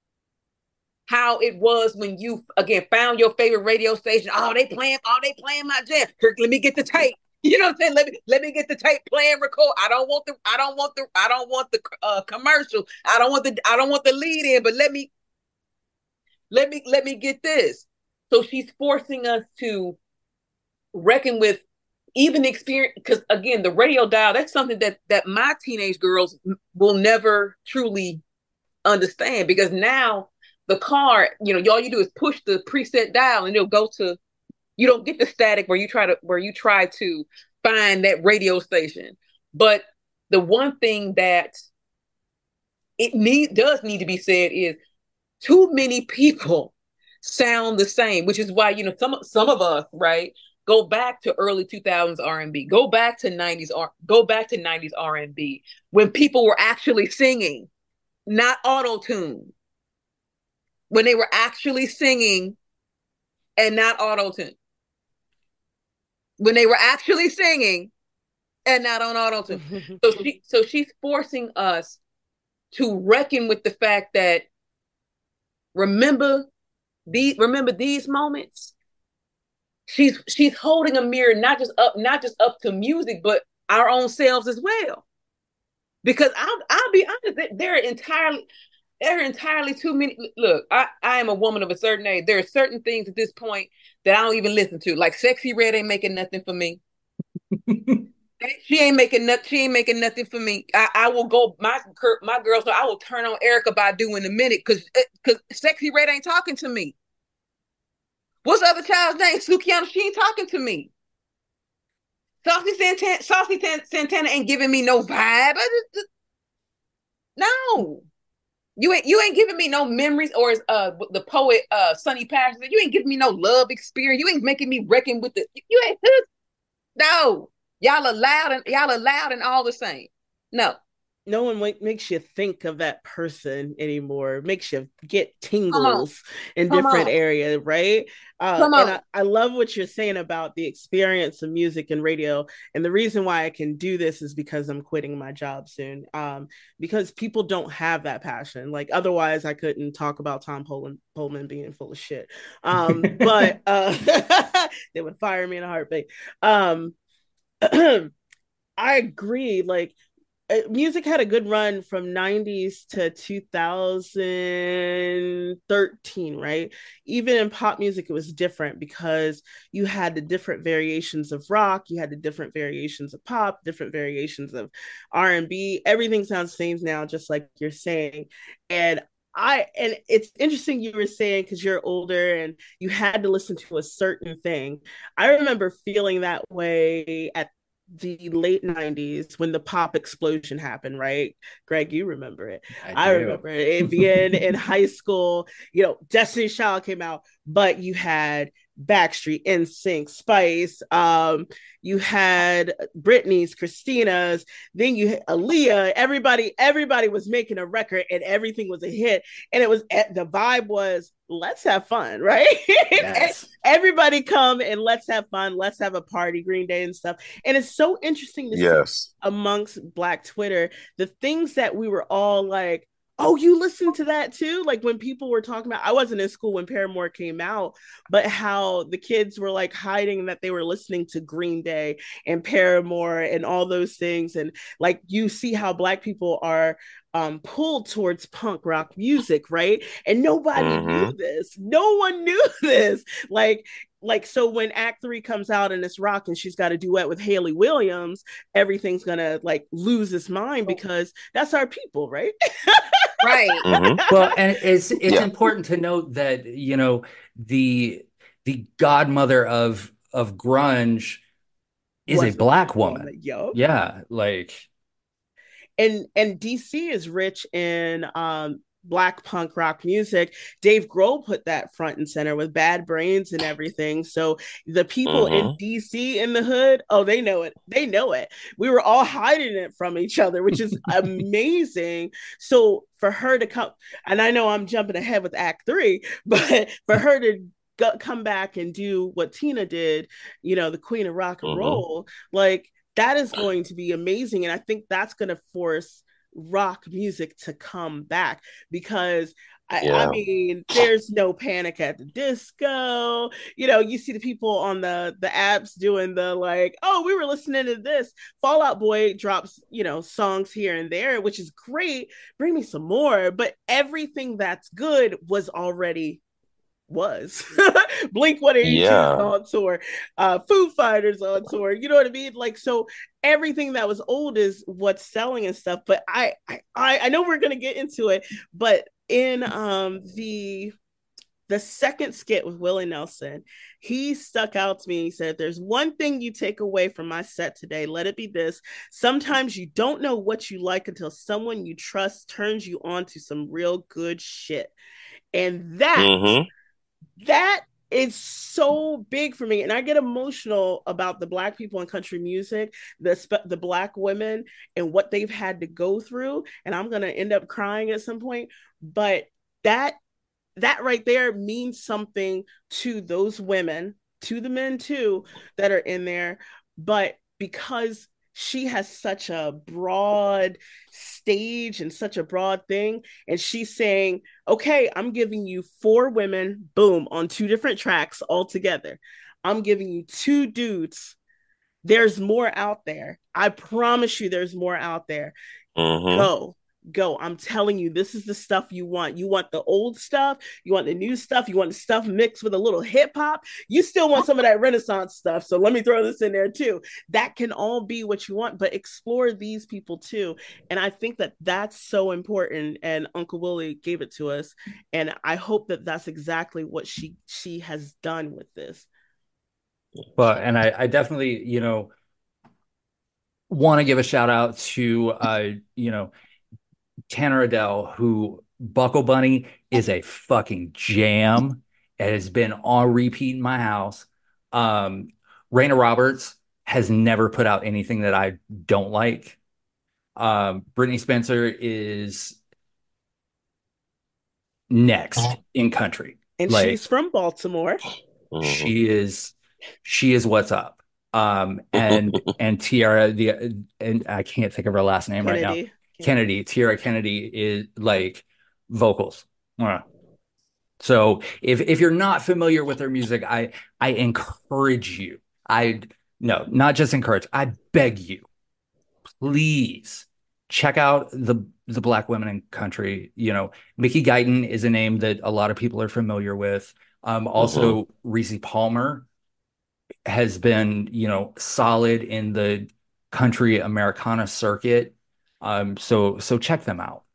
How it was when you, again, found your favorite radio station. Oh, they playing, oh, they playing my jam. Kirk, let me get the tape. You know what I'm saying? Let me let me get the tape, play and record. I don't want the I don't want the I don't want the uh, commercial. I don't want the I don't want the lead in, but let me let me let me get this. So she's forcing us to reckon with even experience, because again, the radio dial, that's something that that my teenage girls will never truly understand, because now the car, you know, all you do is push the preset dial and it'll go to. You don't get the static where you try to where you try to find that radio station. But the one thing that it need does need to be said is too many people sound the same, which is why, you know, some some of us, right, go back to early two thousands R and B, go back to nineties R, go back to nineties R and B when people were actually singing, not auto-tune. When they were actually singing and not auto-tune. When they were actually singing and not on auto-tune. so she so she's forcing us to reckon with the fact that remember these remember these moments. She's she's holding a mirror not just up not just up to music, but our own selves as well. Because I'll I'll be honest, they're entirely There are entirely too many. Look, I, I am a woman of a certain age. There are certain things at this point that I don't even listen to. Like Sexy Red ain't making nothing for me. she ain't making nothing. She ain't making nothing for me. I, I will go my my girls. So I will turn on Erykah Badu in a minute because because Sexy Red ain't talking to me. What's the other child's name? Sukiyama. She ain't talking to me. Saucy Santana. Saucy Santana ain't giving me no vibe. Just, just, no. You ain't you ain't giving me no memories, or as uh the poet uh Sonny Patterson said, you ain't giving me no love experience. You ain't making me reckon with the you ain't no. Y'all are loud and y'all are loud and all the same. No.
No one makes you think of that person anymore. Makes you get tingles in Come different on. areas, right? Uh, Come on. And I, I love what you're saying about the experience of music and radio. And the reason why I can do this is because I'm quitting my job soon. Um, because people don't have that passion. Like otherwise, I couldn't talk about Tom Poland, Pullman being full of shit. Um, but uh, they would fire me in a heartbeat. Um, I agree. Like. Music had a good run from nineties to two thousand thirteen, right? Even in pop music, it was different because you had the different variations of rock, you had the different variations of pop, different variations of R and B. Everything sounds the same now, just like you're saying. And I and it's interesting you were saying because you're older and you had to listen to a certain thing. I remember feeling that way at the late nineties when the pop explosion happened, right? Greg, you remember it.
I
I
do.
remember it being in high school. You know, Destiny's Child came out, but you had Backstreet, N Sync, Spice. Um, you had Britney's, Christina's. Then you had Aaliyah. Everybody, everybody was making a record, and everything was a hit. And it was the vibe was let's have fun, right?
Yes.
Everybody come and let's have fun. Let's have a party, Green Day and stuff. And it's so interesting to
Yes.
see amongst Black Twitter the things that we were all like, oh, you listen to that too? Like when people were talking about, I wasn't in school when Paramore came out, but how the kids were like hiding that they were listening to Green Day and Paramore and all those things. And like you see how Black people are um, pulled towards punk rock music, right? And nobody
Mhm.
knew this. No one knew this. Like, like so when Act Three comes out and it's rock and she's got a duet with Haley Williams, everything's gonna like lose its mind because that's our people, right?
Right.
Mhm.
Well, and it's it's
Yeah.
important to note that, you know, the the godmother of of grunge is
Was
a black woman.
Yo.
Yeah, like
And and D C is rich in um Black punk rock music. Dave Grohl put that front and center with Bad Brains and everything. So the people in
Mhm.
D C in the hood, oh, they know it. They know it. We were all hiding it from each other, which is amazing. So for her to come, and I know I'm jumping ahead with Act Three, but for her to go, come back and do what Tina did, you know, the Queen of Rock and
Mhm.
Roll, like that is going to be amazing. And I think that's going to force rock music to come back because I, I
Yeah.
mean, there's no Panic at the Disco. You know, you see the people on the the apps doing the like, oh, we were listening to this. Fall Out Boy drops, you know, songs here and there, which is great. Bring me some more. But everything that's good was already was Blink one eighty-two
Yeah.
on tour, uh Foo Fighters on tour, you know what I mean? Like, so everything that was old is what's selling and stuff. But I I I know we're gonna get into it, but in um the the second skit with Willie Nelson, he stuck out to me. He said, there's one thing you take away from my set today. Let it be this. Sometimes you don't know what you like until someone you trust turns you on to some real good shit. And that
Mhm.
that is so big for me, and I get emotional about the Black people in country music, the the Black women and what they've had to go through, and I'm gonna end up crying at some point. But that that right there means something to those women, to the men too that are in there, but because she has such a broad stage and such a broad thing, and she's saying, okay, I'm giving you four women, boom, on two different tracks all together. I'm giving you two dudes. There's more out there. I promise you there's more out there.
Mhm.
Go. Go. I'm telling you, this is the stuff you want. You want the old stuff. You want the new stuff. You want the stuff mixed with a little hip hop. You still want some of that Renaissance stuff. So let me throw this in there too. That can all be what you want, but explore these people too. And I think that that's so important. And Uncle Willie gave it to us. And I hope that that's exactly what she she has done with this.
Well, and I, I definitely, you know, want to give a shout out to, uh, you know, Tanner Adele, who Buckle Bunny is a fucking jam. It has been on repeat in my house. Um, Raina Roberts has never put out anything that I don't like. Um, Brittany Spencer is next in country.
And
Like,
she's from Baltimore.
Mhm.
she is she is what's up. Um, and and Tiara, the and I can't think of her last name right now.
Kennedy.
Kennedy, Tiara Kennedy is like vocals. Uh. So if if you're not familiar with her music, I I encourage you. I no, not just encourage. I beg you, please check out the the Black women in country. You know, Mickey Guyton is a name that a lot of people are familiar with. Um, also, Reese Palmer has been, you know, solid in the country Americana circuit. Um, so so check them out.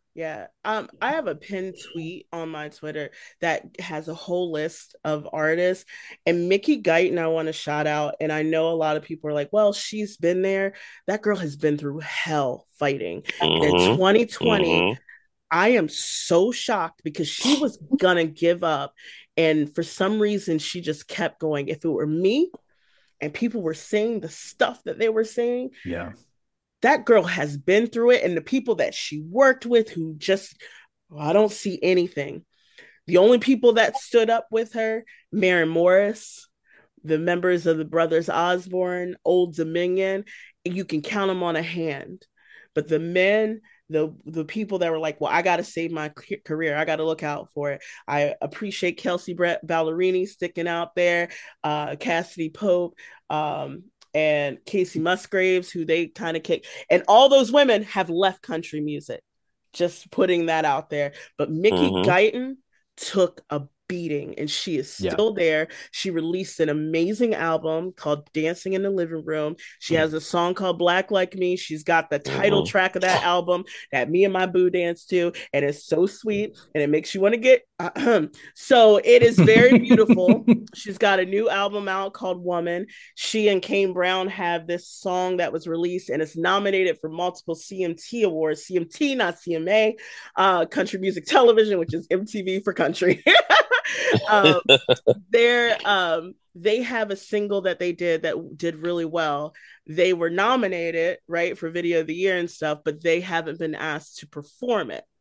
Yeah. Um, I have a pinned tweet on my Twitter that has a whole list of artists. And Mickey Guyton, I want to shout out. And I know a lot of people are like, well, she's been there. That girl has been through hell fighting. And in
Mm-hmm.
twenty twenty,
Mm-hmm.
I am so shocked because she was gonna give up. And for some reason, she just kept going. If it were me and people were saying the stuff that they were saying,
Yeah.
that girl has been through it. And the people that she worked with who just, well, I don't see anything. The only people that stood up with her, Maren Morris, the members of the Brothers Osborne, Old Dominion, you can count them on a hand. But the men, the the people that were like, well, I got to save my career. I got to look out for it. I appreciate Kelsey Brett Ballerini sticking out there, uh, Cassidy Pope, um, and Casey Musgraves, who they kind of kick. And all those women have left country music. Just putting that out there. But Mickey
Mm-hmm.
Guyton took a beating and she is still yeah. there. She released an amazing album called Dancing in the Living Room. She mm-hmm. has a song called Black Like Me. She's got the title mm-hmm. track of that album that me and my boo dance to, and it's so sweet and it makes you want to get uh, so it is very beautiful. She's got a new album out called Woman. She and Kane Brown have this song that was released and it's nominated for multiple C M T awards. C M T, not C M A, uh, Country Music Television, which is M T V for country. um, they're um, they have a single that they did that did really well. They were nominated, right, for Video of the Year and stuff, but they haven't been asked to perform it.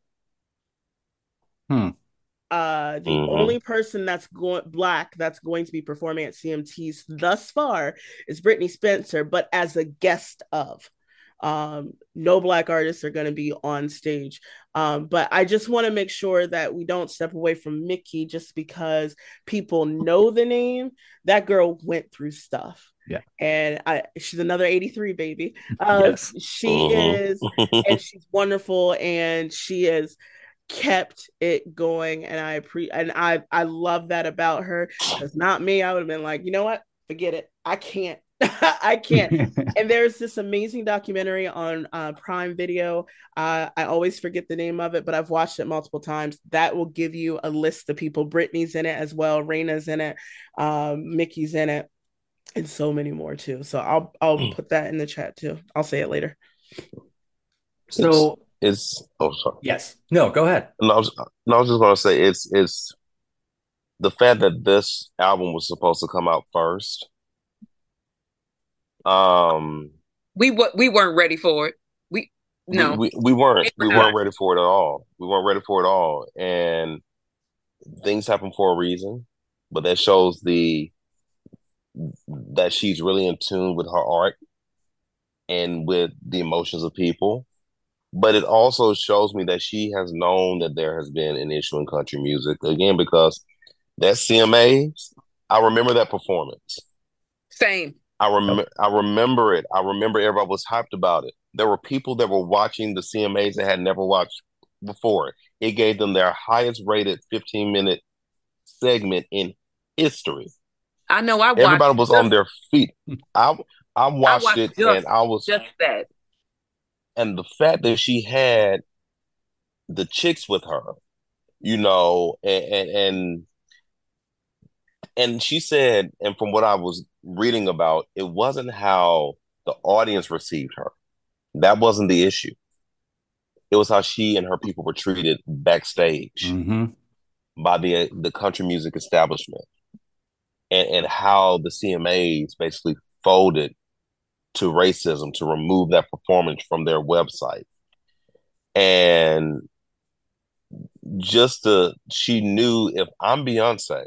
Hmm.
Uh, the mm-hmm. only person that's going black that's going to be performing at C M Ts thus far is Brittany Spencer, but as a guest of. Um, no black artists are going to be on stage. Um, but I just want to make sure that we don't step away from Mickey just because people know the name. That girl went through stuff.
Yeah.
And I, she's another eighty-three baby. Uh, yes. She uh-huh. is, and she's wonderful. And she has kept it going. And I pre and I, I love that about her. Because not me, I would have been like, you know what? Forget it. I can't. I can't. And there's this amazing documentary on uh, Prime Video. Uh, I always forget the name of it, but I've watched it multiple times. That will give you a list of people. Brittany's in it as well. Raina's in it. Um, Mickey's in it, and so many more too. So I'll I'll mm. put that in the chat too. I'll say it later.
So
it's, it's oh sorry.
Yes. No, go ahead.
No, I was, no, I was just gonna say it's it's the fact that this album was supposed to come out first. Um,
we w- we weren't ready for it. We no,
we, we, we weren't. We weren't ready for it at all. We weren't ready for it at all. And things happen for a reason, but that shows the that she's really in tune with her art and with the emotions of people. But it also shows me that she has known that there has been an issue in country music again because that C M As. I remember that performance.
Same.
I remember. I remember it. I remember everybody was hyped about it. There were people that were watching the C M As that had never watched before. It gave them their highest rated fifteen minute segment in history.
I know. I watched
everybody was
just,
on their feet. I I watched, I watched it
just,
and I was
just that.
And the fact that she had the chicks with her, you know, and and. and And she said, and from what I was reading about, it wasn't how the audience received her. That wasn't the issue. It was how she and her people were treated backstage
mm-hmm.
by the the country music establishment. And, and how the C M As basically folded to racism to remove that performance from their website. And just the, she knew if I'm Beyonce,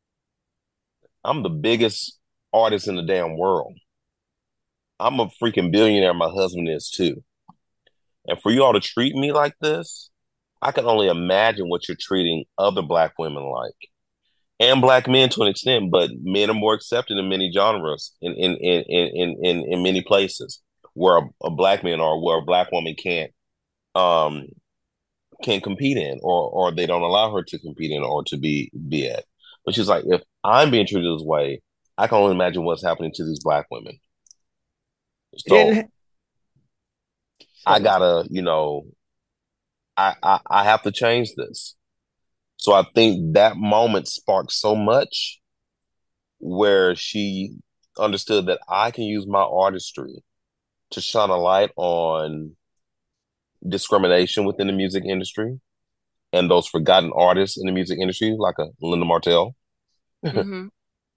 I'm the biggest artist in the damn world. I'm a freaking billionaire. My husband is too. And for you all to treat me like this, I can only imagine what you're treating other Black women like. And Black men to an extent, but men are more accepted in many genres, in in in in in, in many places where a, a Black man or where a Black woman can't um can't compete in, or or they don't allow her to compete in or to be be at. But she's like, if I'm being treated this way, I can only imagine what's happening to these Black women. So I gotta, you know, I, I I have to change this. So I think that moment sparked so much where she understood that I can use my artistry to shine a light on discrimination within the music industry and those forgotten artists in the music industry, like a Linda Martell.
Mm-hmm.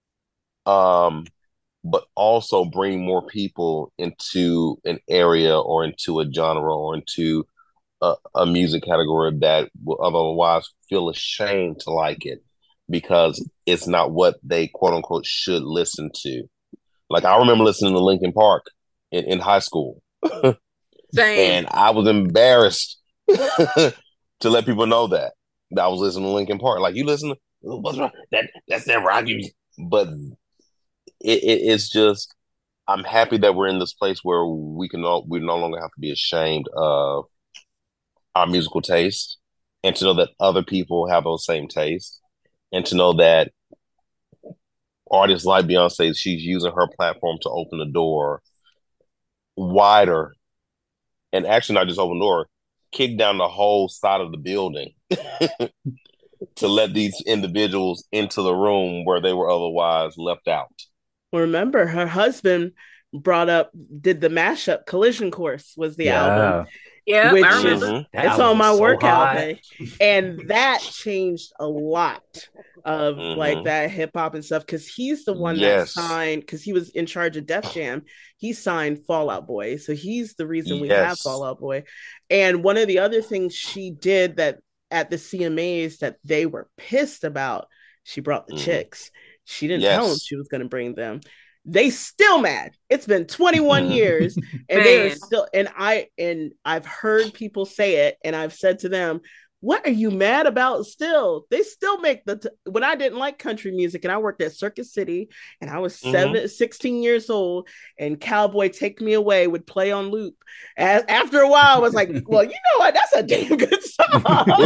um, but also bring more people into an area or into a genre or into a, a music category that will otherwise feel ashamed to like it because it's not what they quote unquote should listen to. Like I remember listening to Linkin Park in, in high school.
Same.
And I was embarrassed to let people know that, that I was listening to Linkin Park. Like, you listen to what's wrong? That that's that rock music. But it, it, it's just I'm happy that we're in this place where we can no, we no longer have to be ashamed of our musical taste, and to know that other people have those same tastes, and to know that artists like Beyonce, she's using her platform to open the door wider, and actually not just open the door, kick down the whole side of the building to let these individuals into the room where they were otherwise left out.
Remember, her husband brought up, did the mashup Collision Course was the
Yeah.
album.
Yeah,
Which
I
is
remember.
That
it's
album
on my
was so
workout
hot.
day, and that changed a lot of
Mhm.
like that hip hop and stuff because he's the one
Yes.
that signed, because he was in charge of Def Jam. He signed Fall Out Boy, so he's the reason we have
Yes.
Fall Out Boy. And one of the other things she did that at the C M As that they were pissed about, she brought the
Mhm.
chicks. She didn't tell them
Yes.
she was going to bring them. They still mad. It's been twenty-one years and they are
Man.
still, and I and I've heard people say it, and I've said to them, what are you mad about still? They still make the, t- when I didn't like country music and I worked at Circus City and I was seven, sixteen years old, and Cowboy Take Me Away would play on loop. As, after a while, I was like, well, you know what? That's a damn good song.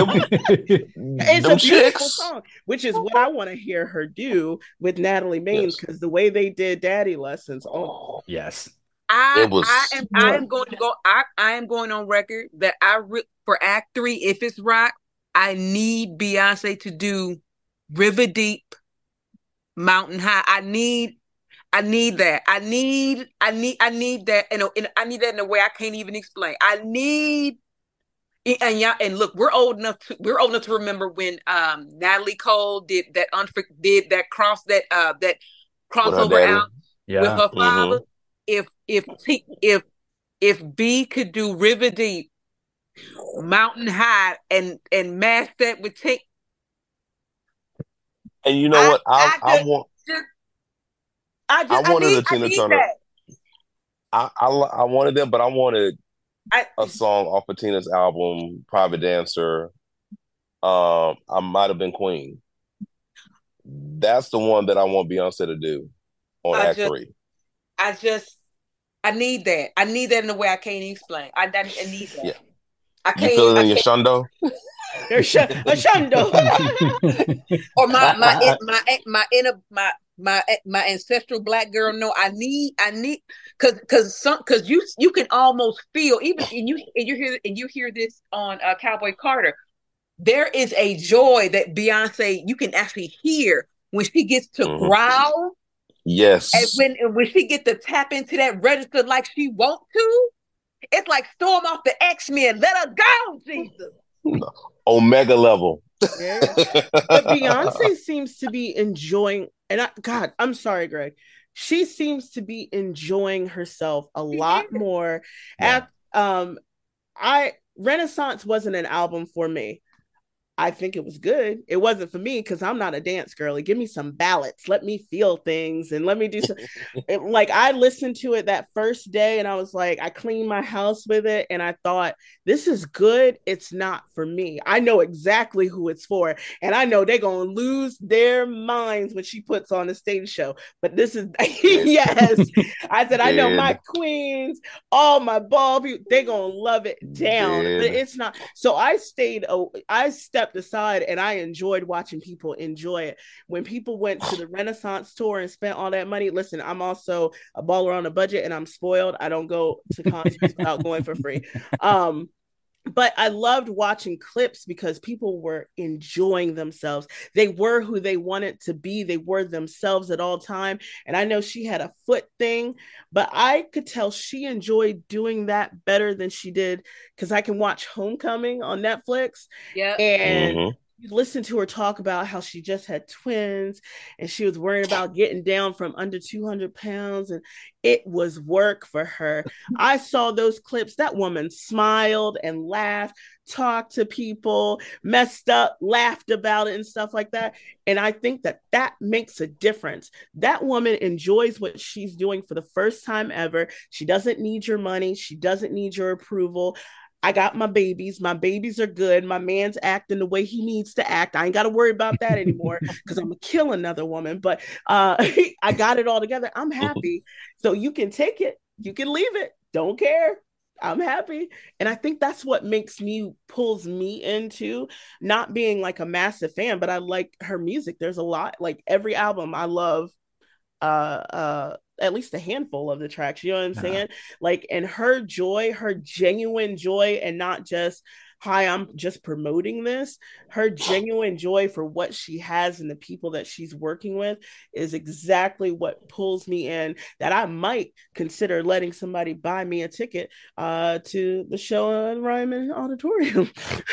It's
Them
a beautiful
chicks.
song, which is what I want to hear her do with Natalie Maines,
Yes.
because the way they did Daddy Lessons, oh,
Yes.
I
It was-
I am I am going to go I, I am going on record that I re- for Act Three, if it's rock, I need Beyonce to do River Deep, Mountain High. I need I need that. I need I need I need that in a, in, I need that in a way I can't even explain. I need and yeah, and look, we're old enough to we're old enough to remember when um Natalie Cole did that unfor- did that cross that uh that
With her
crossover
daddy.
out
Yeah.
with her
Mhm.
father. If if T, if if B could do River Deep, Mountain High, and and match that with T,
And you know
I-
what? I
I
I,
just-
want
I just
I
I,
wanted
need
a Tina
I need
Turner.
that.
I, I I wanted them, but I wanted
I,
a song off of Tina's album, Private Dancer. Um, I might have been Queen. That's the one that I want Beyonce to do on
I
Act
just-
Three.
I just I need that. I need that in a way I can't even explain. I, I, I need that.
Yeah.
I
You
can't.
feel it
I
in your
can't-
shundo?
there's sh- a shundo.
or my my my my inner my my my ancestral black girl. No, I need I need because because some because you you can almost feel even and you and you hear and you hear this on uh, Cowboy Carter. There is a joy that Beyonce you can actually hear when she gets to
Mhm.
growl
Yes.
and when and when she gets to tap into that register like she want to. It's like Storm off the X-Men. Let her go, Jesus.
Omega level.
Yeah. But Beyonce seems to be enjoying, and I, God, I'm sorry, Greg. She seems to be enjoying herself a lot
is.
more.
Yeah.
At um, I Renaissance wasn't an album for me. I think it was good. It wasn't for me because I'm not a dance girly. Give me some ballads. Let me feel things and let me do some. It, like I listened to it that first day and I was like, I cleaned my house with it and I thought, this is good. It's not for me. I know exactly who it's for. And I know they're going to lose their minds when she puts on a stage show. But this is, yes. I said, I know my queens, all my ball people, they're going to love it down. But
Dead.
it's not. So I stayed, oh, I stepped aside and I enjoyed watching people enjoy it. When people went to the Renaissance tour and spent all that money, listen, I'm also a baller on a budget and I'm spoiled. I don't go to concerts without going for free. Um, but I loved watching clips because people were enjoying themselves. They were who they wanted to be. They were themselves at all time. And I know she had a foot thing, but I could tell she enjoyed doing that better than she did, because I can watch Homecoming on Netflix.
Yeah.
And
Mhm.
you listen to her talk about how she just had twins and she was worried about getting down from under two hundred pounds, and it was work for her. I saw those clips. That woman smiled and laughed, talked to people, messed up, laughed about it and stuff like that. And I think that that makes a difference. That woman enjoys what she's doing for the first time ever. She doesn't need your money. She doesn't need your approval. I got my babies. My babies are good. My man's acting the way he needs to act. I ain't got to worry about that anymore because I'm going to kill another woman. But uh, I got it all together. I'm happy. So you can take it. You can leave it. Don't care. I'm happy. And I think that's what makes me, pulls me into not being like a massive fan, but I like her music. There's a lot, like every album I love, uh, uh, at least a handful of the tracks, you know what I'm saying? Yeah. Like, and her joy, her genuine joy, and not just, hi, I'm just promoting this. Her genuine joy for what she has and the people that she's working with is exactly what pulls me in, that I might consider letting somebody buy me a ticket uh, to the show in Ryman Auditorium.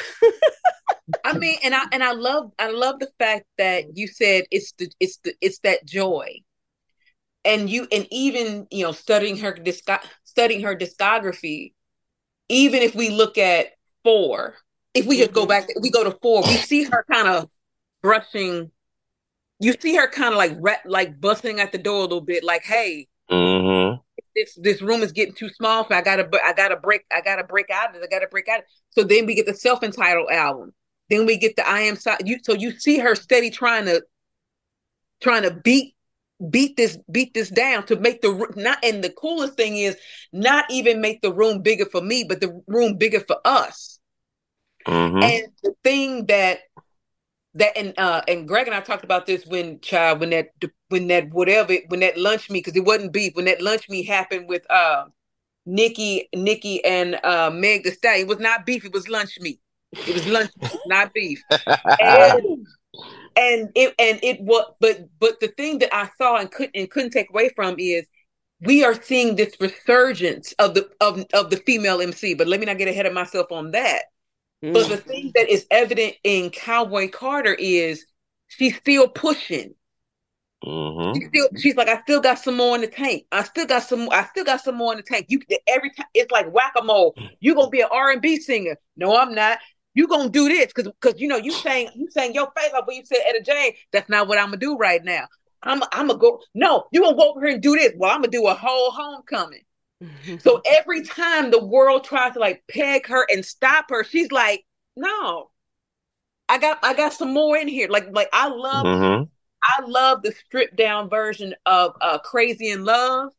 I mean, and I and I love I love the fact that you said it's the it's the it's that joy. And you, and even, you know, studying her disc- studying her discography, even if we look at four, if we just go back, we go to four, we see her kind of brushing. You see her kind of like like busting at the door a little bit, like, "Hey,
mm-hmm.
this this room is getting too small for. I gotta I gotta break I gotta break out of it. I gotta break out." Of it. So then we get the self-entitled album. Then we get the I Am So. You so you see her steady trying to trying to beat. beat this beat this down to make the not and the coolest thing is not even make the room bigger for me, but the room bigger for us.
Mm-hmm.
And the thing that that and uh and Greg and I talked about this when child when that when that whatever when that lunch meet, because it wasn't beef, when that lunch meet happened with uh Nikki Nikki and uh Meg Thee Stallion. It was not beef, it was lunch meat. It was lunch meat, not beef. And And it and it was, but but the thing that I saw and couldn't and couldn't take away from is we are seeing this resurgence of the of of the female M C. But let me not get ahead of myself on that. Mm. But the thing that is evident in Cowboy Carter is she's still pushing.
Mm-hmm.
She's still she's like, I still got some more in the tank. I still got some. I still got some more in the tank. You every time it's like whack-a-mole. You gonna be an R and B singer? No, I'm not. You gonna do this because because you know you saying you saying your face up when you said Etta James. That's not what I'm gonna do right now. I'm I'm gonna go. No, you gonna go over here and do this. Well, I'm gonna do a whole homecoming. Mm-hmm. So every time the world tries to like peg her and stop her, she's like, no, I got I got some more in here. Like like I love mm-hmm. I love the stripped down version of uh, Crazy in Love.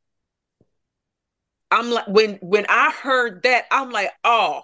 I'm like when when I heard that, I'm like, oh.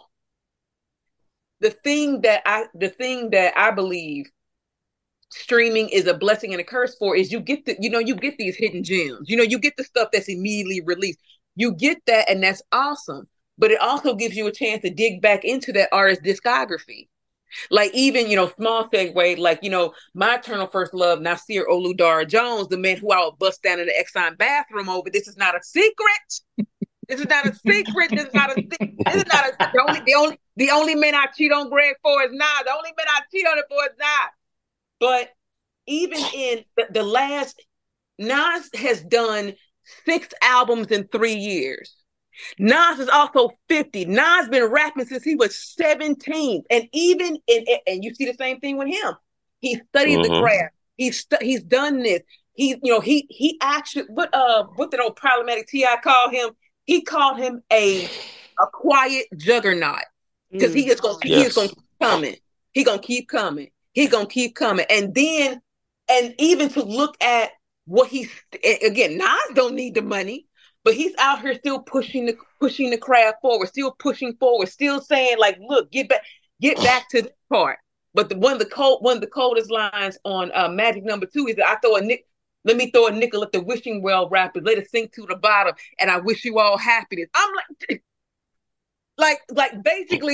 The thing that I, the thing that I believe streaming is a blessing and a curse for is you get the, you know, you get these hidden gems. You know, you get the stuff that's immediately released. You get that, and that's awesome. But it also gives you a chance to dig back into that artist's discography. Like even, you know, small segue, like, you know, my eternal first love, Nasir Oludara Jones, the man who I would bust down in the Exxon bathroom over. This is not a secret. This is not a secret. This is not a. This is not a. The only, the only, the only man I cheat on Greg for is not. The only man I cheat on it for is not. But even in the, the last, Nas has done six albums in three years. Nas is also fifty. Nas been rapping since he was seventeen, and even in and you see the same thing with him. He studied mm-hmm. the craft. He's stu- he's done this. He you know he he actually what uh what did old problematic T I call him? He called him a a quiet juggernaut because mm. he is gonna yes. he is gonna keep coming. He gonna keep coming. He gonna keep coming. And then and even to look at what he's again, Nas don't need the money, but he's out here still pushing the pushing the craft forward, still pushing forward, still saying like, look, get back, get back to this part. But the one of the cold one of the coldest lines on uh, Magic Number Two is that I throw a nick. Let me throw a nickel at the wishing well rappers. Let it sink to the bottom, and I wish you all happiness. I'm like, like, like, basically,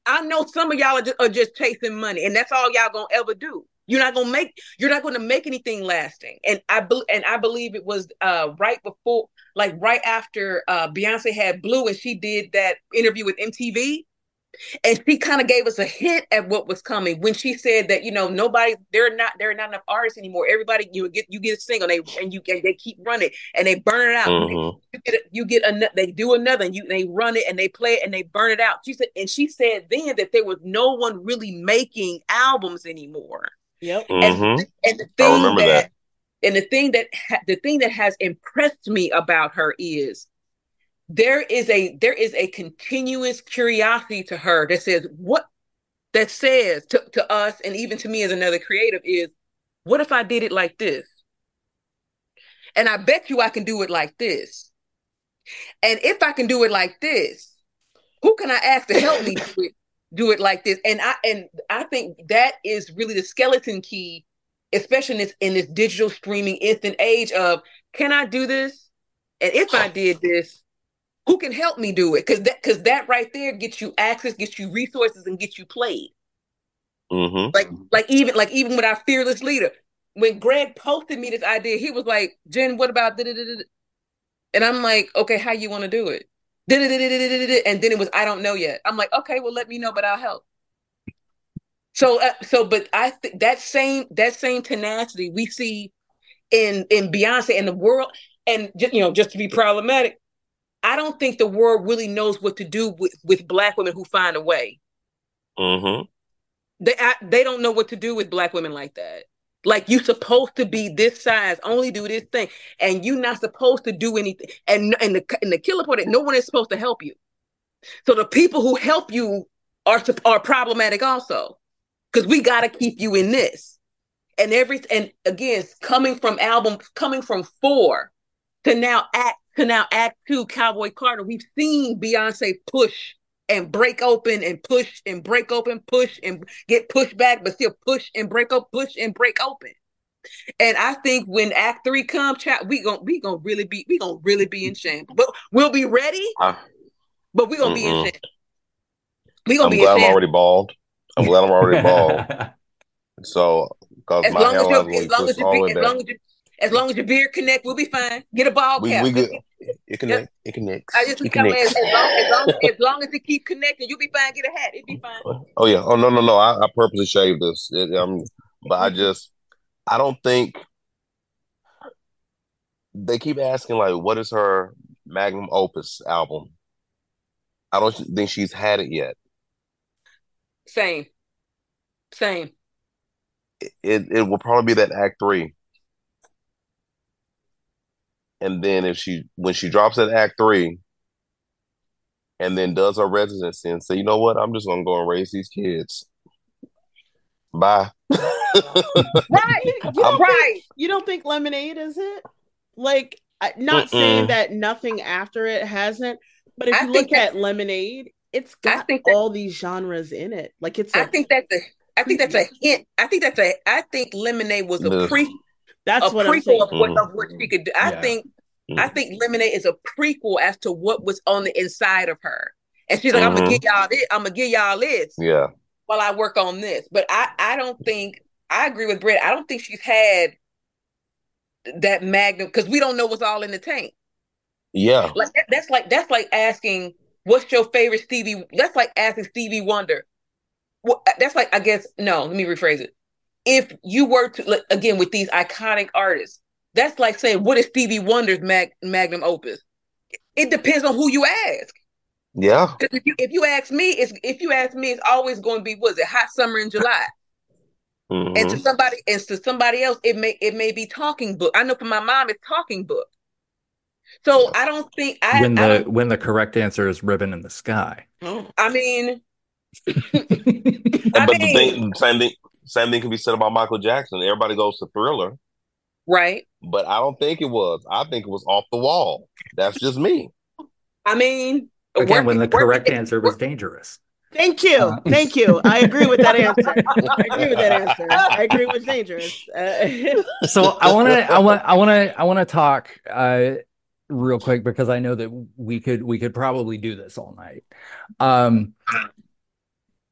I know some of y'all are just, are just chasing money, and that's all y'all gonna ever do. You're not gonna make you're not gonna make anything lasting. And I be, and I believe it was uh, right before, like right after uh, Beyonce had Blue, and she did that interview with M T V. And she kind of gave us a hint at what was coming when she said that, you know, nobody, there are not, there are not enough artists anymore. Everybody, you get, you get a single, and they, and you, and they keep running, and they burn it out.
Mm-hmm.
You get, you get another, they do another, and you, they run it, and they play it, and they burn it out. She said, and she said then that there was no one really making albums anymore.
Yep.
Mm-hmm.
And, and the
I
thing
remember
that,
that.
and the thing that, ha- the thing that has impressed me about her is, there is a there is a continuous curiosity to her that says what that says to, to us, and even to me as another creative, is what if I did it like this? And I bet you I can do it like this. And if I can do it like this, who can I ask to help me do it, do it like this? And I and I think that is really the skeleton key, especially in this in this digital streaming instant age of, can I do this? And if I did this, who can help me do it? Because that, because that right there gets you access, gets you resources, and gets you played.
Mm-hmm.
Like, like even, like even with our fearless leader, when Greg posted me this idea, he was like, "Jen, what about da-da-da-da-da?" And I'm like, "Okay, how you want to do it?" Da-da-da-da-da-da-da. And then it was, "I don't know yet." I'm like, "Okay, well, let me know, but I'll help." So, uh, so, but I think that same that same tenacity we see in in Beyonce and the world, and just, you know, just to be problematic, I don't think the world really knows what to do with, with Black women who find a way.
Mm-hmm.
They I, they don't know what to do with Black women like that. Like, you're supposed to be this size, only do this thing, and you're not supposed to do anything. And and the and the killer part, no one is supposed to help you. So the people who help you are are problematic also, because we got to keep you in this. And every and again, coming from album, coming from four to now act. To now act two, Cowboy Carter, we've seen Beyonce push and break open and push and break open, push and get pushed back, but still push and break up, push and break open. And I think when Act Three comes, chat, we gonna we gonna really be we gonna really be in shambles. But we'll be ready. Uh, but we gonna mm-mm. be in shambles. We gonna
I'm
be
glad
in
I'm already bald. I'm glad I'm already bald. So because my hairline is going to push all the way back.
As long as your beard connect, we'll be fine. Get a ball
we,
cap.
We good. It connect. It connects.
I just
it
connects. As, as, long, as, long, as long as it keep connecting, you'll be fine. Get a hat. It'll be fine.
Oh yeah. Oh no no no. I, I purposely shaved this. It, um, but I just I don't think they keep asking like, what is her magnum opus album? I don't think she's had it yet.
Same. Same.
It it, it will probably be that Act Three. And then if she, when she drops at Act Three, and then does her residency and say, you know what, I'm just gonna go and raise these kids. Bye.
Right,
you don't right. Think, you don't think Lemonade is it? Like, not Mm-mm. saying that nothing after it hasn't, but if I you look that, at Lemonade, it's got that, all these genres in it. Like, it's.
I a, think that's a. I think that's a hint. I think that's a. I think Lemonade was a the, pre. That's a what prequel I'm saying. Of what, mm. of what she could do. I yeah. think. Mm. I think Lemonade is a prequel as to what was on the inside of her, and she's like, mm-hmm. "I'm gonna give y'all this. I'm gonna give y'all this.
Yeah.
While I work on this." But I, I don't think. I agree with Brett. I don't think she's had that magnum because we don't know what's all in the tank.
Yeah.
Like that, that's like that's like asking, "What's your favorite Stevie?" That's like asking Stevie Wonder. Well, that's like I guess no. Let me rephrase it. If you were to like, again with these iconic artists. That's like saying, what is Stevie Wonder's mag- magnum opus? It depends on who you ask.
Yeah.
Because if you, if you ask me, it's if you ask me, it's always going to be, was it Hot Summer in July? Mm-hmm. And to somebody, and to somebody else, it may it may be Talking Book. I know for my mom, it's Talking Book. So I don't think I
when the
I
when the correct answer is Ribbon in the Sky.
I mean, I
but
mean,
the thing, same thing, same thing can be said about Michael Jackson. Everybody goes to Thriller.
Right.
But I don't think it was. I think it was Off the Wall. That's just me.
I mean,
again, working, when the correct working, answer was work, Dangerous.
Thank you. Uh, Thank you. I agree with that answer. I agree with that answer. I agree with Dangerous. Uh,
so I want to, I want, I want to, I want to talk uh, real quick because I know that we could, we could probably do this all night. Um,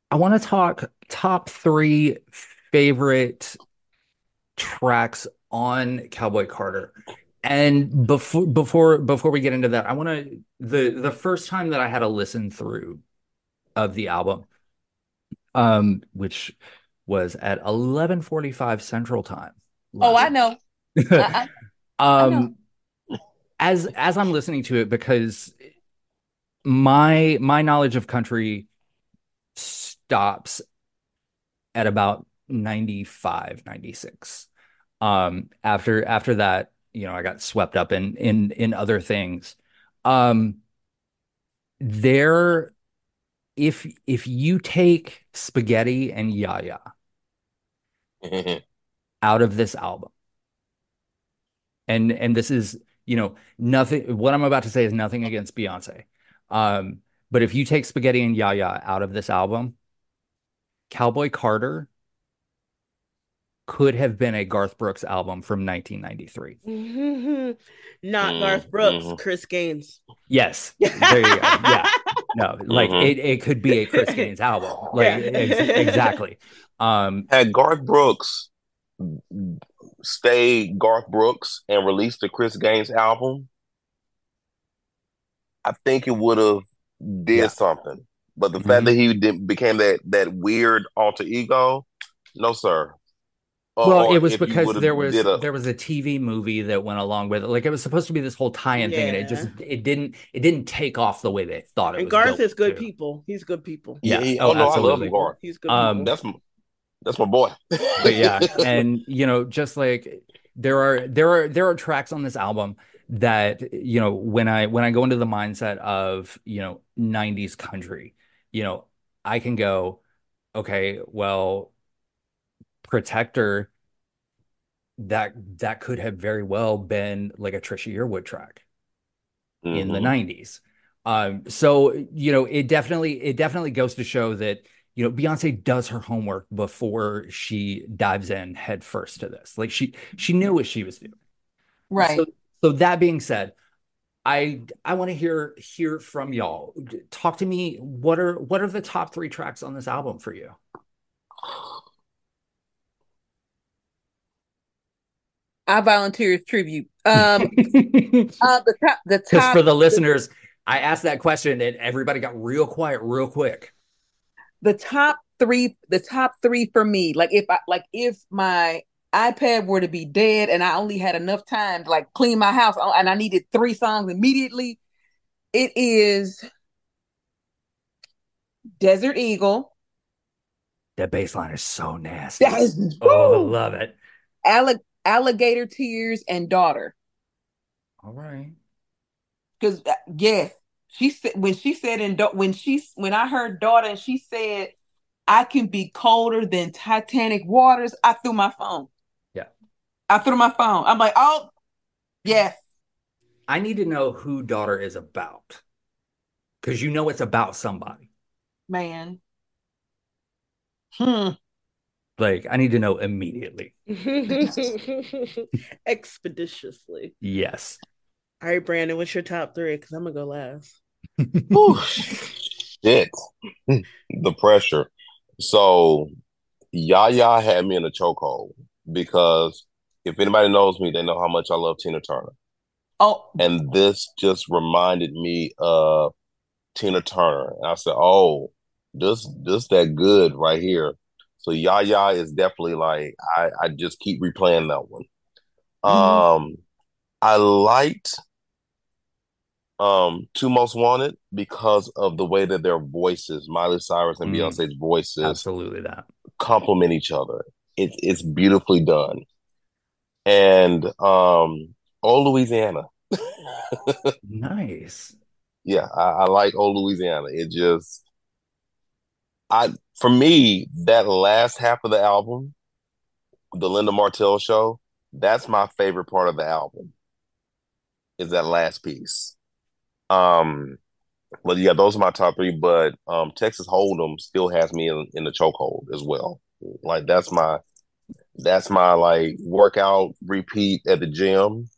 I want to talk top three favorite tracks on Cowboy Carter. And before before before we get into that, I want to the the first time that I had a listen through of the album, um, which was at eleven forty-five Central Time
Oh,
last
I know.
night.
I, I, I know.
um, as as I'm listening to it, because my my knowledge of country stops at about ninety-five, ninety-six. Um, after after that, you know, I got swept up in in in other things. Um, there, if if you take Spaghetti and Yaya out of this album, and and this is, you know, nothing, what I'm about to say is nothing against Beyonce. Um, but if you take Spaghetti and Yaya out of this album, Cowboy Carter could have been a Garth Brooks album from nineteen ninety-three.
Not
Mm,
Garth Brooks,
mhm.
Chris Gaines.
Yes, there you go. Yeah, no, like
Mhm.
it, it could be a Chris Gaines album. Like
Yeah.
ex exactly. Um,
Had Garth Brooks stayed Garth Brooks and released the Chris Gaines album, I think it would have did
Yeah.
something. But the
Mhm.
fact that he did, became that that weird alter ego, no sir. Or,
well,
or
it was
if you
because
would have
there was
did a
there was a T V movie that went along with it. Like it was supposed to be this whole tie-in thing, and it just
Yeah.
it didn't it didn't take off the way they thought it
And
was
Garth
going
is good
to.
people. He's good people.
yeah,
Yeah.
he,
Oh,
oh no, I love
absolutely.
Garth.
He's good
Um,
people.
That's my that's my boy.
But yeah, and you know, just like there are there are there are tracks on this album that, you know, when I when I go into the mindset of, you know, nineties country, you know, I can go, okay, well, Protector, that that could have very well been like a Trisha Yearwood track in the
Mhm.
nineties. Um, so, you know, it definitely it definitely goes to show that, you know, Beyonce does her homework before she dives in head first to this. Like she she knew what she was doing.
Right.
So so that being said, I I want to hear hear from y'all. Talk to me. What are what are the top three tracks on this album for you?
I volunteer as tribute. Um, uh, the top, the
Because
top,
for the listeners, I asked that question and everybody got real quiet real quick.
the top three, the top three for me. Like if I, like if my iPad were to be dead and I only had enough time to like clean my house and I needed three songs immediately, it is Desert Eagle.
That bass line is so nasty.
That is,
Oh, I
woo!
love it.
Allig- Alligator Tears and Daughter.
All right.
Because uh, yes, she said when she said in da- when she when I heard Daughter and she said I can be colder than Titanic waters, I threw my phone.
Yeah.
I threw my phone. I'm like, oh, yes.
I need to know who Daughter is about. Because you know it's about somebody.
Man. Hmm.
Like, I need to know immediately.
Expeditiously.
Yes.
All right, Brandon, what's your top three? Because I'm gonna go last.
Whew, shit. The pressure. So Yaya had me in a chokehold because if anybody knows me, they know how much I love Tina Turner.
Oh,
And this just reminded me of Tina Turner. And I said, oh, this this that good right here. So Yaya is definitely like I, I just keep replaying that one.
mhm.
Um I liked um Two Most Wanted because of the way that their voices, Miley Cyrus and
Mm,
Beyonce's voices,
absolutely that.
complement each other. It, it's beautifully done. And um Oh Louisiana.
Nice.
Yeah, I, I like Old Louisiana. It just I for me, that last half of the album, the Linda Martell show, that's my favorite part of the album. Is that last piece. Um but yeah, those are my top three. But um Texas Hold'em still has me in, in the chokehold as well. Like that's my that's my like workout repeat at the gym.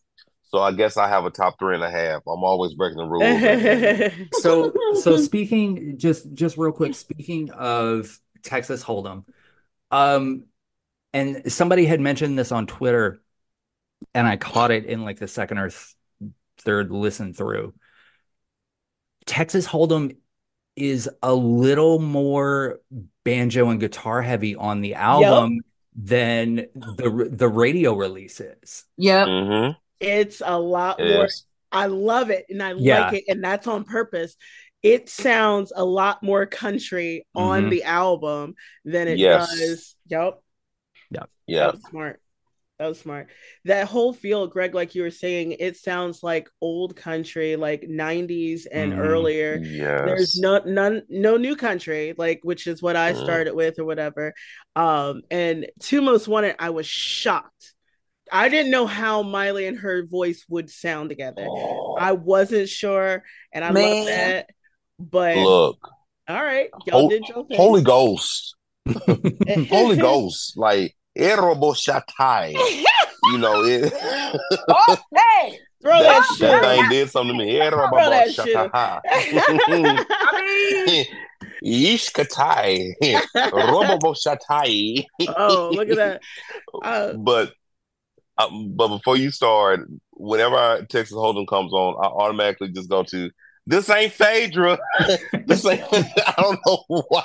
So I guess I have a top three and a half. I'm always breaking the rules. at the end.
So, so speaking just just real quick, speaking of Texas Hold'em, um, and somebody had mentioned this on Twitter, and I caught it in like the second or th third listen through. Texas Hold'em is a little more banjo and guitar heavy on the album
Yep.
than the the radio release is.
Yep.
Mhm.
It's a lot
It
more.
is.
I love it and I
Yeah.
like it, and that's on purpose. It sounds a lot more country on
Mhm.
the album than it
Yes.
does. Yep.
Yeah.
Yeah.
That was smart. That was smart. That whole feel, Greg, like you were saying, it sounds like old country, like nineties and
Mhm.
earlier. There's
Yes.
no none no new country, like which is what I
Mm.
started with or whatever. Um, and Two Most Wanted, I was shocked. I didn't know how Miley and her voice would sound together.
Oh,
I wasn't sure, and I love
Man.
that. But
look,
all right, y'all
Hol-
did your thing.
Holy Ghost, Holy Ghost, like Erobo Shatai. You know it.
Oh, hey.
Throw
that,
that shit.
that thing did something to me. Erobo
Throw that shit.
Shatai.
I mean,
Ishkatai. Robo Shatai.
Oh, look at that. Uh,
But um, but before you start, whenever Texas Hold'em comes on, I automatically just go to this ain't Phaedra. This ain't. I don't know why.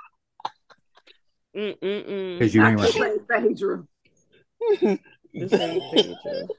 mm-mm-mm.
Because you ain't
I
right.
can't say Phaedra.
This ain't Phaedra.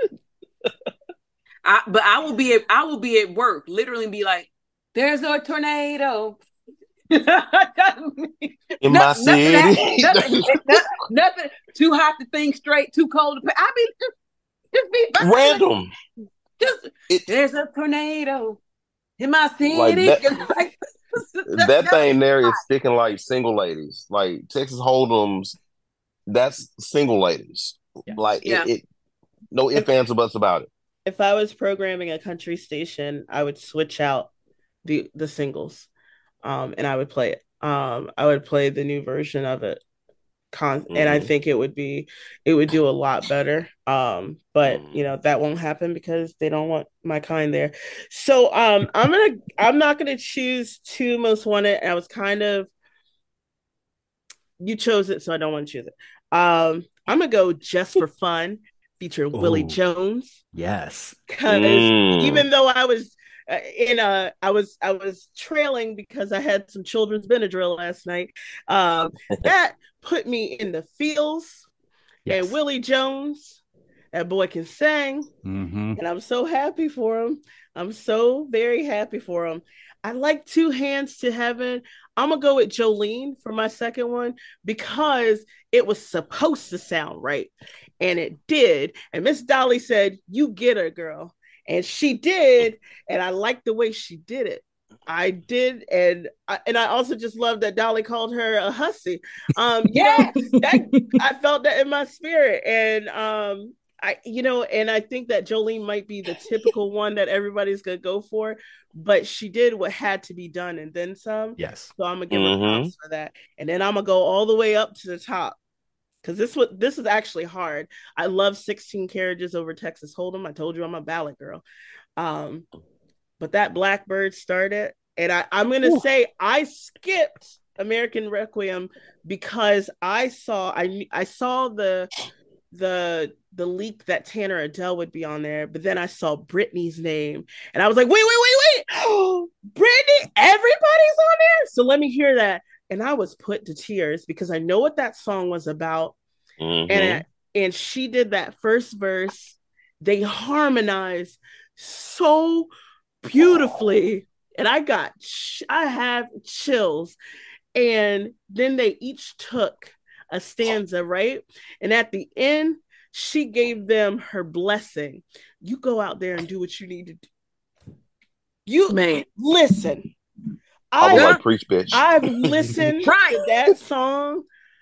I, but I will be at I will be at work, literally be like, "There's a tornado."
In
No-
my
nothing,
city.
nothing, nothing, nothing too hot to think straight, too cold to. I mean, just, just be fine.
Random.
Just
It-
there's a tornado in my city.
Like that-
Just like-
that thing there is sticking like single ladies. Like Texas Hold'em's, that's single ladies.
Yeah.
Like
Yeah.
it, it, no ifs, ands, or buts about it.
If I was programming a country station, I would switch out the the singles, um, and I would play it. Um, I would play the new version of it, con- and I
Mhm.
think it would be it would do a lot better. Um, but you know that won't happen because they don't want my kind there. So um, I'm gonna I'm not gonna choose Two Most Wanted. I was kind of you chose it, so I don't want to choose it. Um, I'm gonna go Just for Fun, featuring Willie
Ooh.
Jones.
Yes.
Because
Mm.
even though I was uh, in a, I was I was trailing because I had some children's Benadryl last night. Um, that put me in the feels.
Yes.
And Willie Jones, that boy can sing,
Mhm.
and I'm so happy for him. I'm so very happy for him. I like Two Hands to Heaven. I'm gonna go with Jolene for my second one because it was supposed to sound right, and it did. And Miss Dolly said, "You get her, girl," and she did. And I like the way she did it. I did, and I, and I also just love that Dolly called her a hussy. Um, you know, that I felt that in my spirit, and um, I, you know, and I think that Jolene might be the typical one that everybody's gonna go for, but she did what had to be done and then some.
Yes.
So I'm gonna give
Mhm.
her props for that, and then I'm gonna go all the way up to the top because this what this is actually hard. I love sixteen Carriages over Texas Hold'em. I told you I'm a ballad girl, um, but that Blackbird started, and I, I'm gonna
Ooh.
say I skipped American Requiem because I saw I I saw the the the leak that Tanner Adele would be on there, but then I saw Britney's name and I was like, wait, wait, wait, wait, Britney, everybody's on there. So let me hear that. And I was put to tears because I know what that song was about.
Mhm.
And and she did that first verse. They harmonized so beautifully. And I got I have chills. And then they each took a stanza, right? And at the end, she gave them her blessing. You go out there and do what you need to do. You
Man.
listen.
I was
I,
like, preach, bitch.
I've listened
Right.
to that song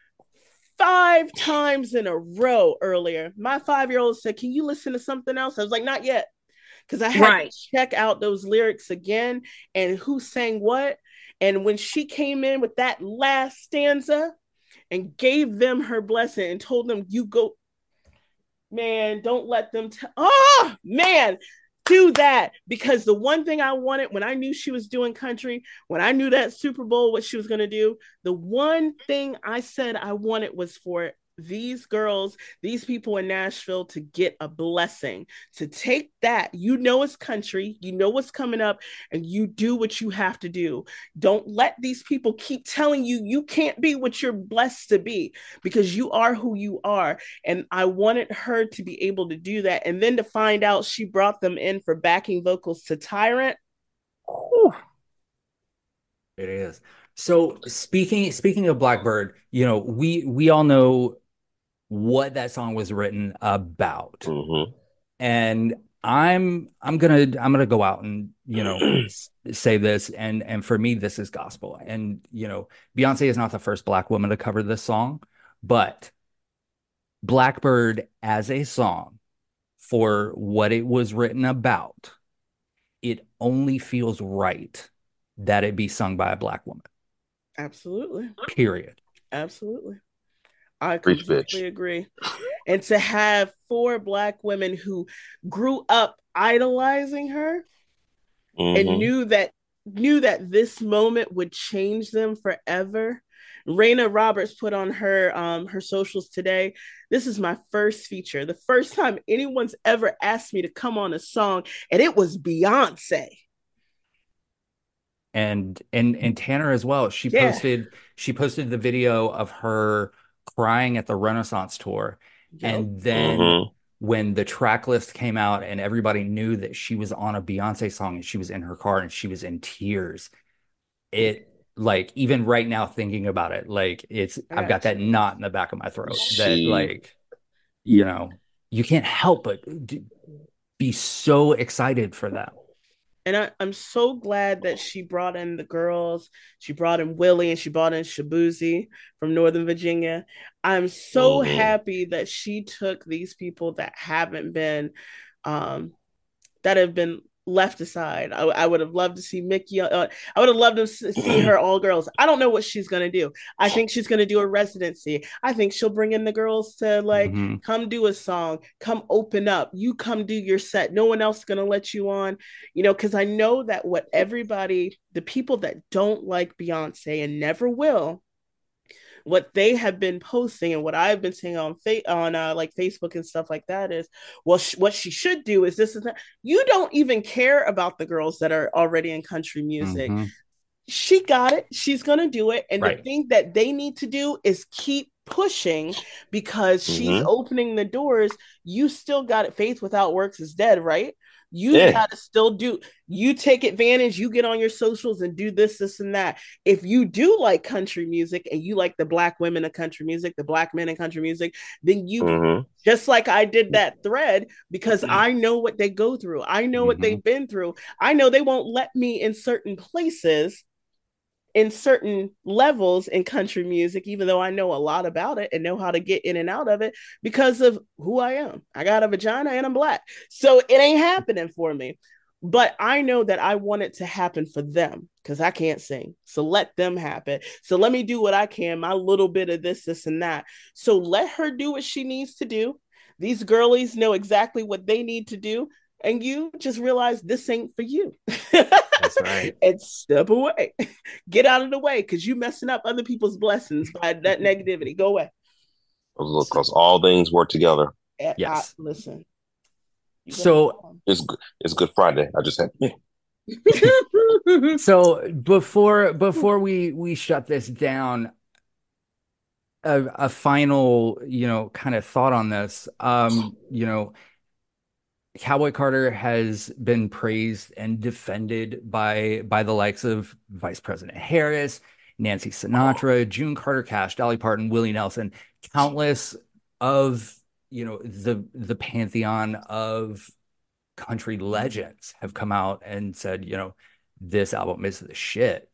five times in a row earlier. My five-year-old said, "Can you listen to something else?" I was like, "Not yet." Because I had
Right.
to check out those lyrics again and who sang what. And when she came in with that last stanza and gave them her blessing and told them, "You go," Man, don't let them. T- oh, man, do that. Because the one thing I wanted when I knew she was doing country, when I knew that Super Bowl, what she was going to do, the one thing I said I wanted was for these girls, these people in Nashville to get a blessing, to take that. You know, it's country, you know what's coming up, and you do what you have to do. Don't let these people keep telling you you can't be what you're blessed to be, because you are who you are. And I wanted her to be able to do that. And then to find out she brought them in for backing vocals to Tyrant. Whew.
It is. So speaking speaking of Blackbird, you know, we we all know what that song was written about.
Mm-hmm.
And I'm I'm gonna I'm gonna go out and, you know, say this, and and for me this is gospel. And, you know, Beyonce is not the first Black woman to cover this song, but Blackbird as a song, for what it was written about, it only feels right that it be sung by a Black woman.
Absolutely.
Period.
Absolutely. I
Preach,
completely
bitch.
agree. And to have four Black women who grew up idolizing her
Mm-hmm.
and knew that knew that this moment would change them forever. Raina Roberts put on her um, her socials today, "This is my first feature. The first time anyone's ever asked me to come on a song, and it was Beyonce."
And and and Tanner as well. She
Yeah.
posted she posted the video of her crying at the Renaissance tour.
Yep.
And then
Mm-hmm.
when the track list came out and everybody knew that she was on a Beyonce song and she was in her car and she was in tears, it, like, even right now thinking about it, like, it's I've got that knot in the back of my throat that,
She-
like, you know, you can't help but d- be so excited for them.
And I, I'm so glad that she brought in the girls. She brought in Willie and she brought in Shabuzi from Northern Virginia. I'm so
Mhm.
happy that she took these people that haven't been, um, that have been left aside. I, I would have loved to see Mickey. Uh, I would have loved to see her all girls. I don't know what she's going to do. I think she's going to do a residency. I think she'll bring in the girls to, like,
Mhm.
come do a song, come open up. You come do your set. No one else is going to let you on, you know, because I know that what everybody, the people that don't like Beyonce and never will, what they have been posting and what I've been seeing on fa- on uh, like Facebook and stuff like that is, well, sh- what she should do is this and that. You don't even care about the girls that are already in country music.
Mhm.
She got it. She's going to do it. And
Right.
the thing that they need to do is keep pushing, because she's
Mhm.
opening the doors. You still got it. Faith without works is dead, right? You
Yeah.
got to still do, you take advantage, you get on your socials and do this, this, and that. If you do like country music and you like the Black women of country music, the Black men in country music, then you,
Mhm.
just like I did that thread, because I know what they go through. I know what
Mhm.
they've been through. I know they won't let me in certain places, in certain levels in country music, even though I know a lot about it and know how to get in and out of it because of who I am. I got a vagina and I'm Black. So it ain't happening for me. But I know that I want it to happen for them because I can't sing. So let them happen. So let me do what I can, my little bit of this, this, and that. So let her do what she needs to do. These girlies know exactly what they need to do. And you just realize this ain't for you.
That's right.
And step away. Get out of the way, because you messing up other people's blessings by that negativity. Go away.
Because all things work together.
I,
Yes.
I, listen. You
So-
It's good. It's Good Friday. I just had.
So before before we we shut this down, a, a final, you know, kind of thought on this. Um, you know, Cowboy Carter has been praised and defended by by the likes of Vice President Harris, Nancy Sinatra, June Carter Cash, Dolly Parton, Willie Nelson, countless of, you know, the the pantheon of country legends have come out and said, you know, this album is the shit.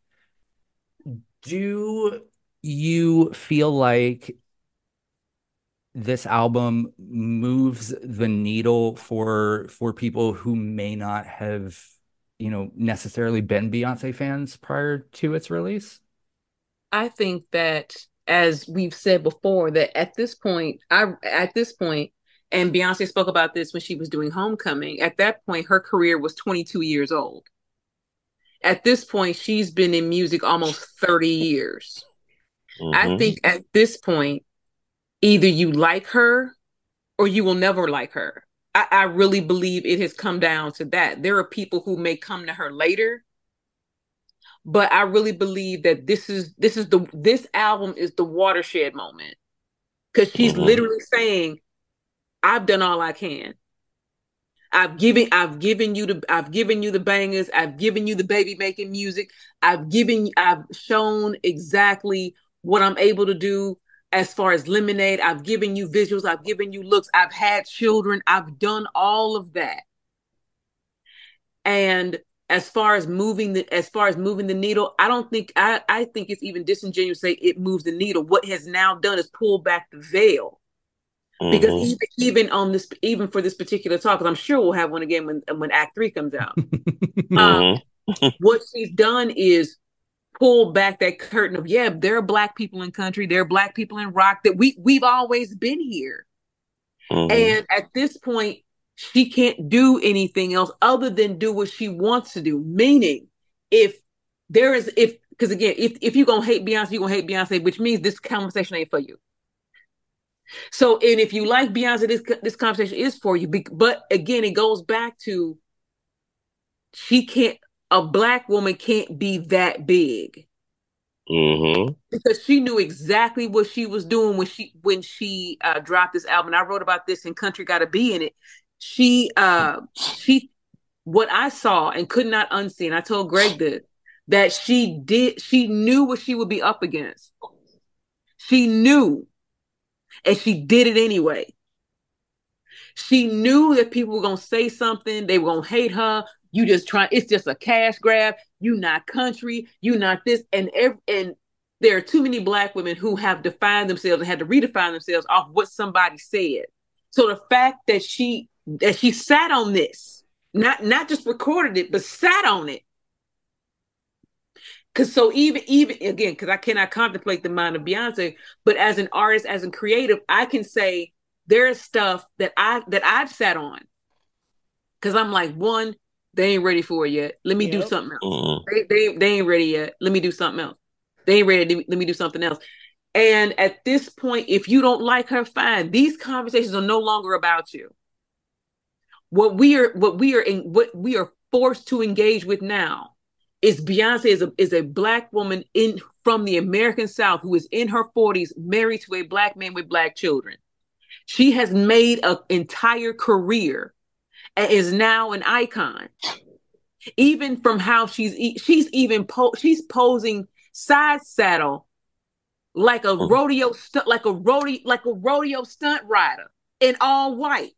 Do you feel like this album moves the needle for for people who may not have, you know, necessarily been Beyonce fans prior to its release?
I think that, as we've said before, that at this point, I at this point, And Beyonce spoke about this when she was doing Homecoming. At that point, her career was twenty-two years old. At this point, she's been in music almost thirty years. Mm-hmm. I think at this point, either you like her or you will never like her. I, I really believe it has come down to that. There are people who may come to her later, but I really believe that this is this is the this album is the watershed moment, because she's mm-hmm. literally saying, I've done all I can. I've given I've given you the I've given you the bangers. I've given you the baby making music. I've given I've shown exactly what I'm able to do as far as Lemonade. I've given you visuals. I've given you looks. I've had children. I've done all of that. And as far as moving the as far as moving the needle, I don't think I I think it's even disingenuous to say it moves the needle. What has now done is pull back the veil. Because mm-hmm. even, even on this, even for this particular talk, because I'm sure we'll have one again when when Act Three comes out. mm-hmm. um, what she's done is pull back that curtain of, yeah, there are Black people in country, there are Black people in rock, that we we've always been here. Mm-hmm. And at this point, she can't do anything else other than do what she wants to do. Meaning, if there is, if because again, if if you're gonna hate Beyonce, you're gonna hate Beyonce, which means this conversation ain't for you. So, and if you like Beyonce, this this conversation is for you. But again, it goes back to, she can't, a Black woman can't be that big. Mm-hmm. Because she knew exactly what she was doing when she when she uh, dropped this album. And I wrote about this in Country Gotta Be in It. She, uh, she, what I saw and could not unsee, and I told Greg this, that she did, she knew what she would be up against. She knew. And she did it anyway. She knew that people were going to say something. They were going to hate her. You just try. It's just a cash grab. You not country. You not this. And every, and there are too many Black women who have defined themselves and had to redefine themselves off what somebody said. So the fact that she that she sat on this, not not just recorded it, but sat on it. Because so even, even again, because I cannot contemplate the mind of Beyonce, but as an artist, as a creative, I can say there's stuff that I that I've sat on. Because I'm like, one, they ain't ready for it yet. Let me yep. do something else. Mm-hmm. They, they they ain't ready yet. Let me do something else. They ain't ready. To, let me do something else. And at this point, if you don't like her, fine. These conversations are no longer about you. What we are, what we are, in, what we are forced to engage with now. Is Beyonce is a is a Black woman in from the American South who is in her forties, married to a Black man with Black children. She has made an entire career and is now an icon. Even from how she's she's even po- she's posing side saddle like a rodeo stu- like a rodeo like a rodeo stunt rider in all white.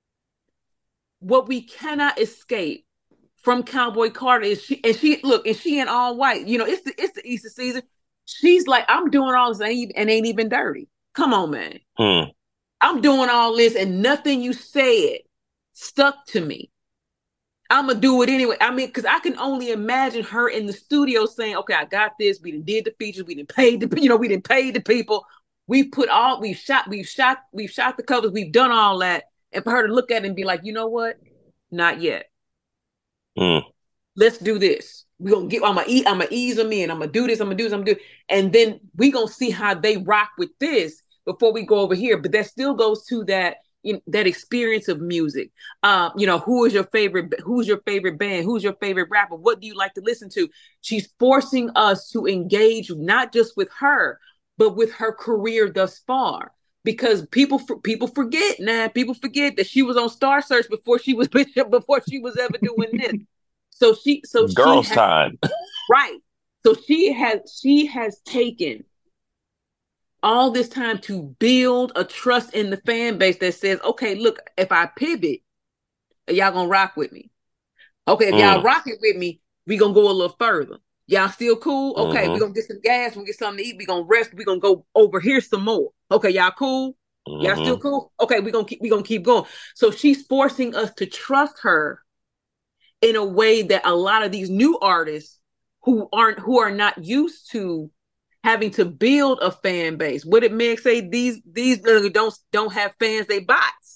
What we cannot escape from Cowboy Carter is she, and she look, and she in all white. You know, it's the it's the Easter season. She's like, I'm doing all this and ain't, and ain't even dirty. Come on, man. Hmm. I'm doing all this and nothing you said stuck to me. I'm gonna do it anyway. I mean, because I can only imagine her in the studio saying, "Okay, I got this. We done did the features. We done paid the you know we done paid the people. We put all we've shot we've shot we've shot the covers. We've done all that." And for her to look at it and be like, "You know what? Not yet." Mm. Let's do this. We're gonna get I'm gonna eat, I'm gonna ease them in, I'm gonna do this, I'm gonna do this, I'm gonna do, and then we gonna see how they rock with this before we go over here. But that still goes to that, you know, that experience of music. Um, you know, who is your favorite, who's your favorite band, who's your favorite rapper, what do you like to listen to? She's forcing us to engage not just with her, but with her career thus far. Because people people forget now, people forget that she was on Star Search before she was Bishop, before she was ever doing this. So she, so
girls'
she has,
time,
right? So she has she has taken all this time to build a trust in the fan base that says, okay, look, if I pivot, y'all gonna rock with me. Okay, if mm. y'all rock it with me, we gonna go a little further. Y'all still cool? Okay, mm-hmm. we gonna get some gas, we gonna get something to eat, we gonna rest, we gonna go over here some more. Okay, y'all cool? Mm-hmm. Y'all still cool? Okay, we gonna keep we gonna keep going. So she's forcing us to trust her in a way that a lot of these new artists who aren't who are not used to having to build a fan base. What did Meg say? These these don't don't have fans, they bots.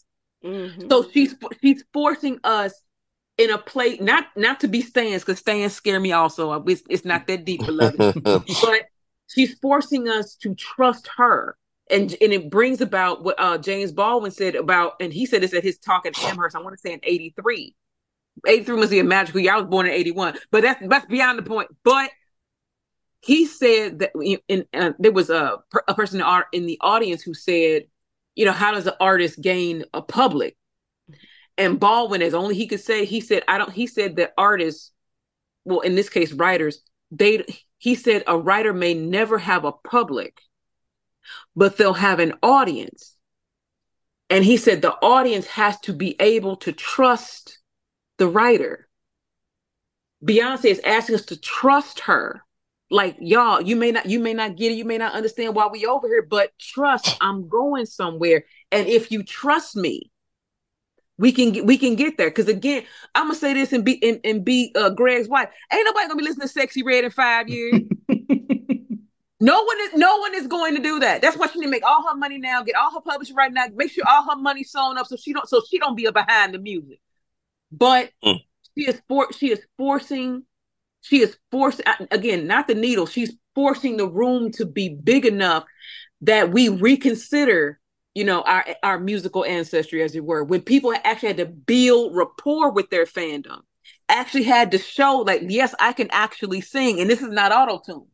Mm-hmm.
So she's she's forcing us in a play, not not to be stands, because stands scare me also. It's, it's not that deep, beloved. But she's forcing us to trust her. And, and it brings about what uh, James Baldwin said about, and he said this at his talk at Amherst, I want to say in eighty-three. eighty-three must be a magical year. I was born in eighty-one, but that's that's beyond the point. But he said that in, uh, there was a, a person in, our, in the audience who said, you know, how does an artist gain a public? And Baldwin, as only he could say, he said, I don't, he said that artists, well, in this case, writers, they, he said a writer may never have a public, but they'll have an audience. And he said the audience has to be able to trust the writer. Beyonce is asking us to trust her. Like, y'all, you may not, you may not get it, you may not understand why we over here, but trust, I'm going somewhere. And if you trust me, we can get, we can get there. Because again, I'm gonna say this and be and, and be uh, Greg's wife. Ain't nobody gonna be listening to Sexy Red in five years. No one is no one is going to do that. That's why she need to make all her money now, get all her publishing right now, make sure all her money sewn up so she don't so she don't be a behind the music. But mm. she is for she is forcing, she is forcing again, not the needle, she's forcing the room to be big enough that we reconsider, you know, our our musical ancestry, as it were. When people actually had to build rapport with their fandom, actually had to show, like, yes, I can actually sing, and this is not auto-tune.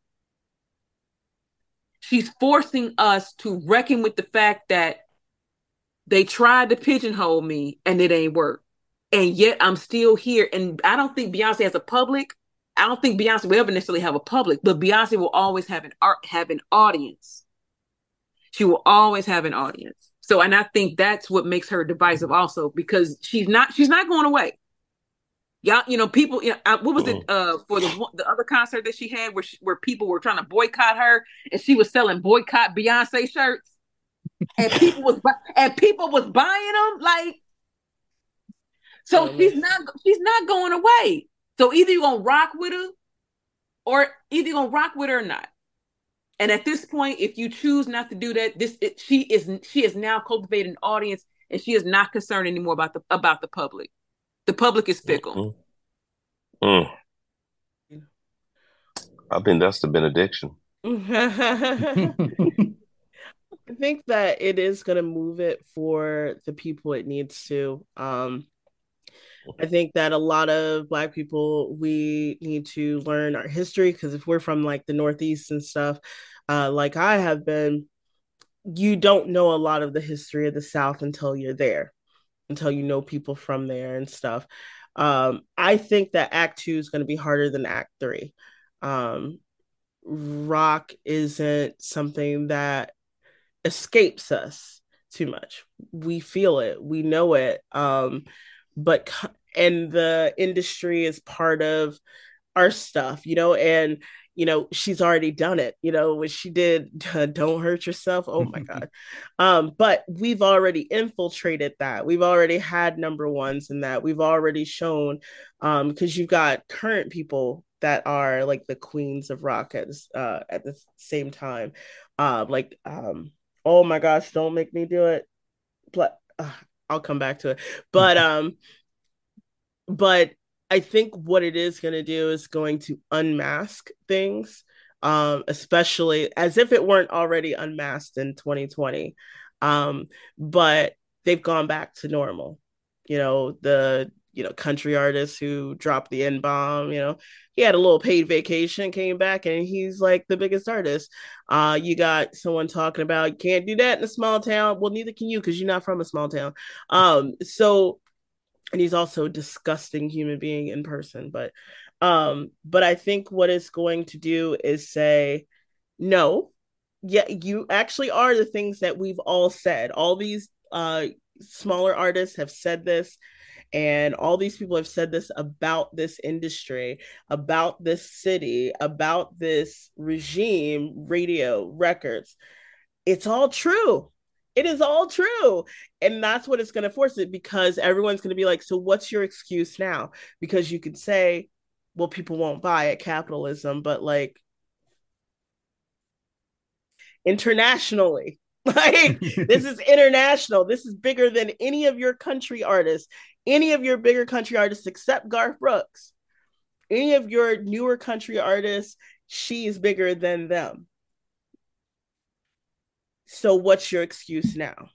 She's forcing us to reckon with the fact that they tried to pigeonhole me and it ain't work. And yet I'm still here. And I don't think Beyonce has a public. I don't think Beyonce will ever necessarily have a public, but Beyonce will always have an art, have an audience. She will always have an audience. So, and I think that's what makes her divisive also, because she's not, she's not going away. Y'all, you know, people, you know, what was it uh, for the the other concert that she had where she, where people were trying to boycott her and she was selling boycott Beyonce shirts and people was and people was buying them, like, so oh, she's not she's not going away. So either you're gonna rock with her or either you're gonna rock with her or not. And at this point, if you choose not to do that, this it, she is she is now cultivating an audience and she is not concerned anymore about the about the public. The public is fickle.
Mm-hmm. Mm. I think that's the benediction.
I think that it is going to move it for the people it needs to. Um, I think that a lot of Black people, we need to learn our history, because if we're from like the Northeast and stuff, uh, like I have been, you don't know a lot of the history of the South until you're there, until you know people from there and stuff. Um, I think that Act Two is going to be harder than Act Three. Um, rock isn't something that escapes us too much. We feel it, we know it. Um, but and the industry is part of our stuff, you know, and you know, she's already done it, you know, when she did uh, Don't Hurt Yourself. Oh my God. Um, but we've already infiltrated that. We've already had number ones in that. We've already shown, um, because you've got current people that are like the queens of rock at, uh, at the same time. Uh, like, um, oh my gosh, don't make me do it. But uh, I'll come back to it. But, um, but I think what it is going to do is going to unmask things, um, especially as if it weren't already unmasked in twenty twenty. Um, but they've gone back to normal. You know, the, you know, country artists who dropped the N-bomb, you know, he had a little paid vacation, came back, and he's like the biggest artist. Uh, you got someone talking about, you can't do that in a small town. Well, neither can you, because you're not from a small town. Um, so And he's also a disgusting human being in person. But um, but I think what it's going to do is say, no, yeah, you actually are the things that we've all said. All these uh, smaller artists have said this, and all these people have said this about this industry, about this city, about this regime, radio, records. It's all true. It is all true. And that's what it's going to force it, because everyone's going to be like, so what's your excuse now? Because you could say, well, people won't buy it, capitalism, but like internationally, Like, this is international. This is bigger than any of your country artists, any of your bigger country artists except Garth Brooks. Any of your newer country artists, she is bigger than them. So what's your excuse now?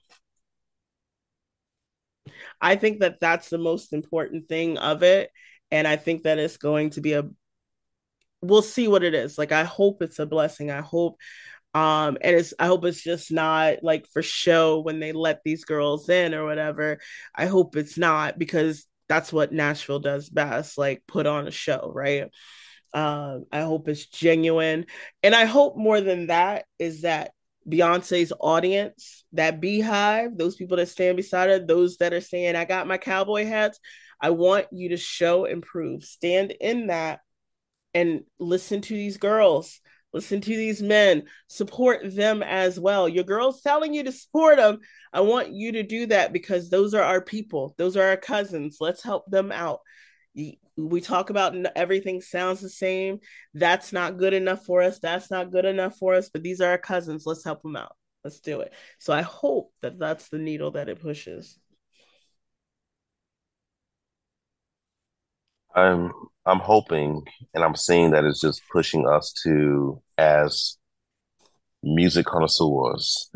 I think that that's the most important thing of it. And I think that it's going to be a, we'll see what it is. Like, I hope it's a blessing. I hope, um, and it's, I hope it's just not like for show when they let these girls in or whatever. I hope it's not, because that's what Nashville does best, like put on a show, right? Um, I hope it's genuine. And I hope more than that is that Beyonce's audience, that beehive, those people that stand beside her, those that are saying, I got my cowboy hats, I want you to show and prove. Stand in that and listen to these girls, listen to these men, support them as well. Your girl's telling you to support them. I want you to do that, because those are our people. Those are our cousins. Let's help them out. We talk about everything sounds the same. That's not good enough for us. That's not good enough for us. But these are our cousins. Let's help them out. Let's do it. So I hope that that's the needle that it pushes.
I'm I'm hoping, and I'm seeing that it's just pushing us to, as music connoisseurs,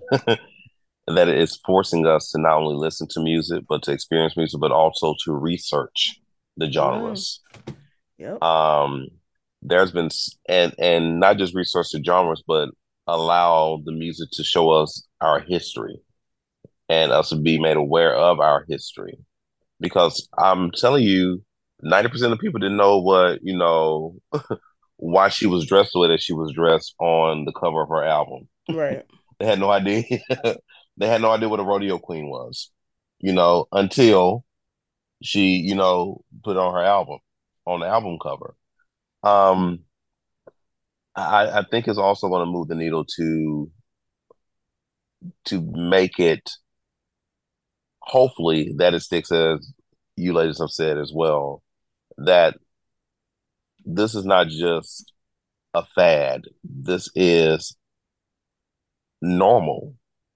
that it's forcing us to not only listen to music, but to experience music, but also to research the genres.
Yeah. Yep.
Um, there's been, and and not just research the genres, but allow the music to show us our history and us to be made aware of our history. Because I'm telling you, ninety percent of people didn't know what, you know, why she was dressed the way that she was dressed on the cover of her album.
Right.
They had no idea. They had no idea what a rodeo queen was, you know, until she, you know, put on her album, on the album cover. Um, I, I think it's also going to move the needle to to make it, hopefully, that it sticks, as you ladies have said as well, that this is not just a fad. This is normal.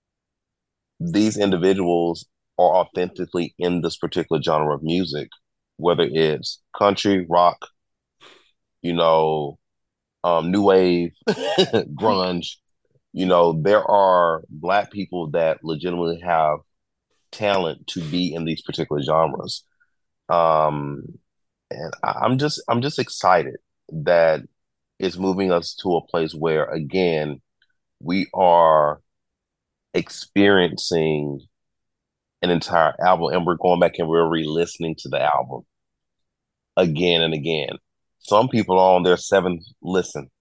These individuals are authentically in this particular genre of music, whether it's country, rock, you know, um, new wave, grunge. You know, there are Black people that legitimately have talent to be in these particular genres. Um, and I, I'm just, I'm just excited that it's moving us to a place where, again, we are experiencing an entire album, and we're going back and we're re-listening to the album again and again. Some people are on their seventh listen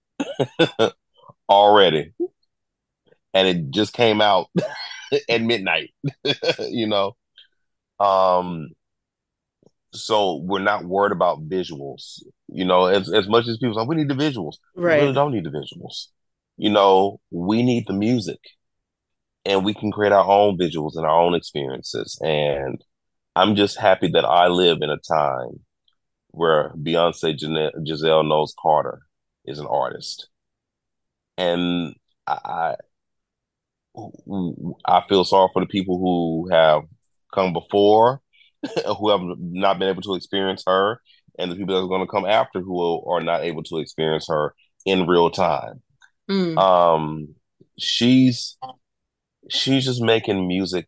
already, and it just came out at midnight. You know, um, so we're not worried about visuals. You know, as as much as people say we need the visuals,
Right.
we really don't need the visuals. You know, we need the music. And we can create our own visuals and our own experiences. And I'm just happy that I live in a time where Beyonce Giselle Knowles Carter is an artist. And I, I feel sorry for the people who have come before, who have not been able to experience her, and the people that are going to come after who are not able to experience her in real time.
Mm.
Um, she's... She's just making music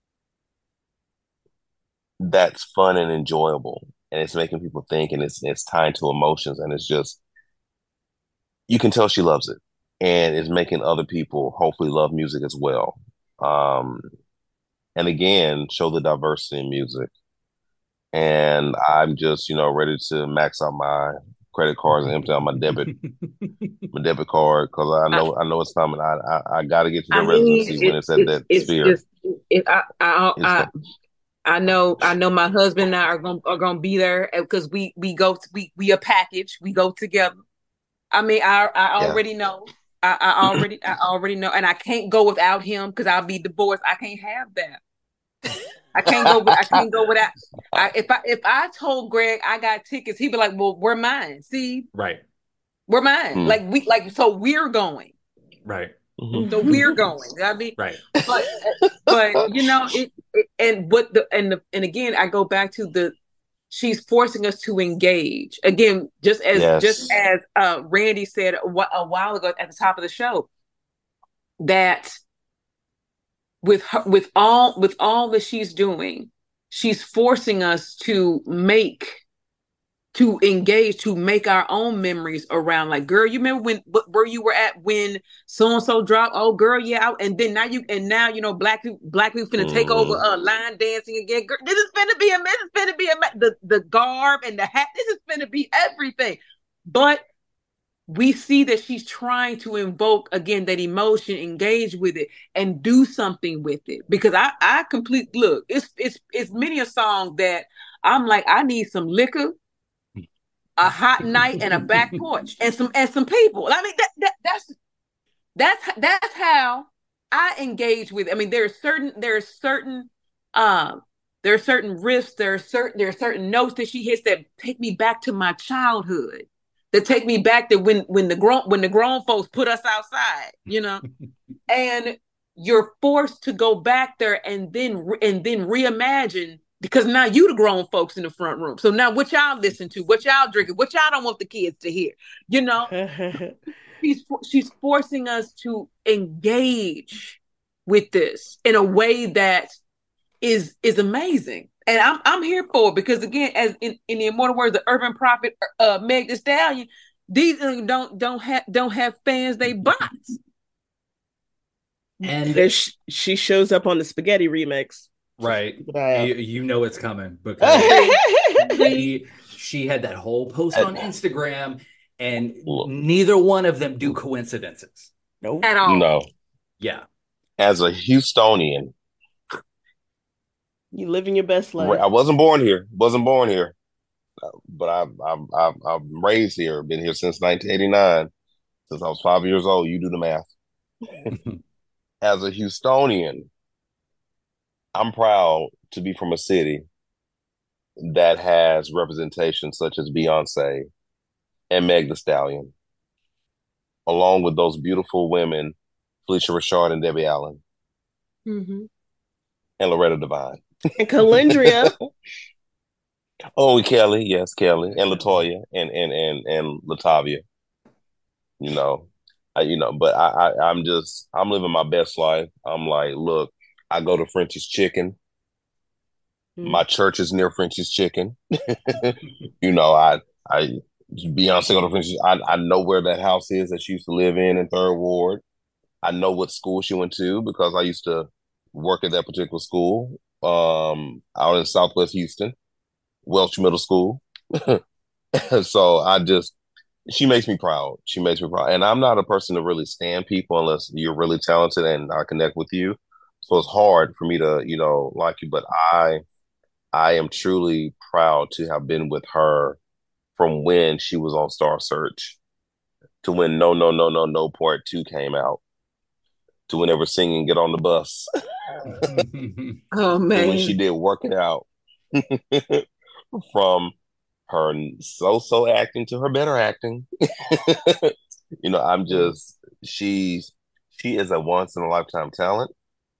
that's fun and enjoyable, and it's making people think, and it's it's tied to emotions, and it's just, you can tell she loves it, and it's making other people hopefully love music as well. Um, and again, show the diversity in music. And I'm just, you know, ready to max out my credit cards and empty out my debit my debit card, because I know I, I know it's coming. I I, I got to get to the I residency mean, when it's at that
it's
sphere.
Just, it, I I I, I know I know my husband and I are gonna are gonna be there, because we we go to, we we a package. We go together. I mean, I I already yeah. know. I, I already I already know, and I can't go without him because I'll be divorced. I can't have that. I can't go. I can't go without. I, if I if I told Greg I got tickets, he'd be like, "Well, we're mine." See,
right?
We're mine.
Hmm.
Like we like. So we're going.
Right.
Mhm.
So we're going. I mean,
Right.
but but you know it, it and what the and the and again I go back to the she's forcing us to engage again, just as
Yes.
just as uh, Randy said a, wh- a while ago at the top of the show, that with her, with all with all that she's doing, she's forcing us to make to engage, to make our own memories around. Like, girl, you remember when where you were at when so and so dropped? Oh, girl, yeah. And then now you and now you know black people black people finna take over
Mhm.
uh, line dancing again. Girl, this is finna be a this is finna be a the the garb and the hat. This is finna be everything. But we see that she's trying to invoke again that emotion, engage with it, and do something with it. Because I I complete look, it's it's it's many a song that I'm like, I need some liquor, a hot night, and a back porch, and some and some people. I mean, that, that that's that's that's how I engage with it. I mean, there are certain there are certain um there are certain riffs, there are certain there are certain notes that she hits that take me back to my childhood, that take me back to when when the grown when the grown folks put us outside, you know, and you're forced to go back there and then and then reimagine, because now you the grown folks in the front room. So now what y'all listen to, what y'all drinking, what y'all don't want the kids to hear, you know. she's she's forcing us to engage with this in a way that is is amazing, and I'm I'm here for it, because again, as in, in the immortal words of urban prophet uh, Meg Thee Stallion, these don't don't have don't have fans, they bots.
And
she, she shows up on the spaghetti remix.
Right. You, you know it's coming, because she, she had that whole post on Instagram, and neither one of them do coincidences.
Nope.
At all.
No.
Yeah.
As a Houstonian,
you living your best life.
I wasn't born here. Wasn't born here. But I'm I'm I'm I'm raised here. Been here since nineteen eighty-nine. Since I was five years old. You do the math. As a Houstonian, I'm proud to be from a city that has representation such as Beyonce and Meg Thee Stallion, along with those beautiful women, Felicia Rashad and Debbie Allen,
mm-hmm.
and Loretta Devine.
And Calendria.
Oh, Kelly, yes, Kelly, and Latoya, and and and and Latavia. You know, I, you know, but I, I, I'm just, I'm living my best life. I'm like, look, I go to French's Chicken. Mm. My church is near French's Chicken. You know, I, I, Beyonce go to French's. I, I know where that house is that she used to live in in Third Ward. I know what school she went to because I used to work at that particular school, um, out in Southwest Houston, Welch Middle School. So I just, she makes me proud. She makes me proud. And I'm not a person to really stand people unless you're really talented and I connect with you. So it's hard for me to, you know, like you, but I, I am truly proud to have been with her from when she was on Star Search to when No, No, No, No, No Part Two came out, to when they were singing Get on the Bus.
Oh, man.
To when she did Work It Out. From her so-so acting to her better acting. You know, I'm just, she's, she is a once-in-a-lifetime talent.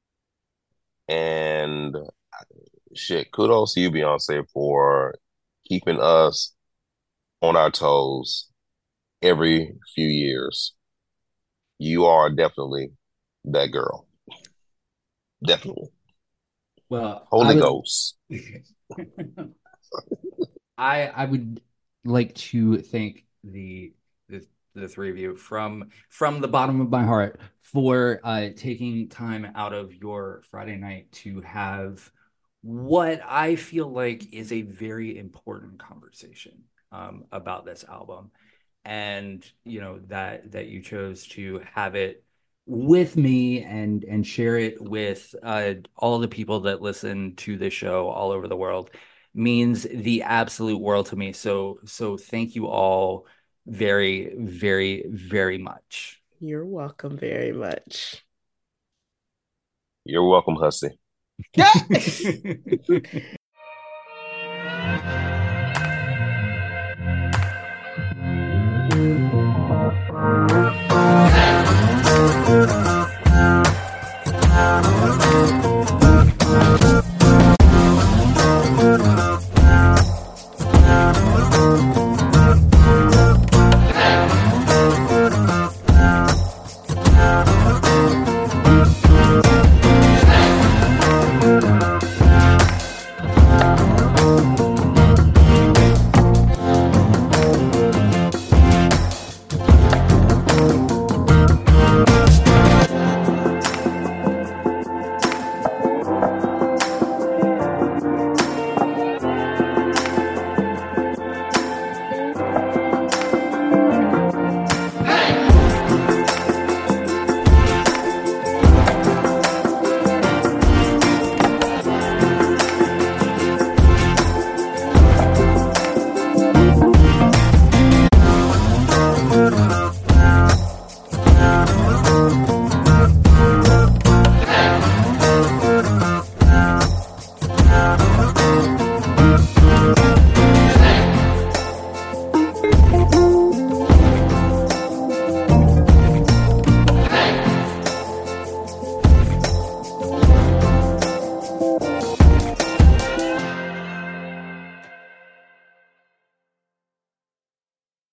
And shit, kudos to you, Beyonce, for keeping us on our toes every few years. You are definitely that girl. Definitely.
Well,
Holy
would...
Ghost.
I I would like to thank the the, the three of you from from the bottom of my heart for uh, taking time out of your Friday night to have what I feel like is a very important conversation um, about this album, and you know that that you chose to have it with me and and share it with uh, all the people that listen to this show all over the world means the absolute world to me. So, so thank you all very, very, very much.
You're welcome very much.
You're welcome, Hussy.
Yeah.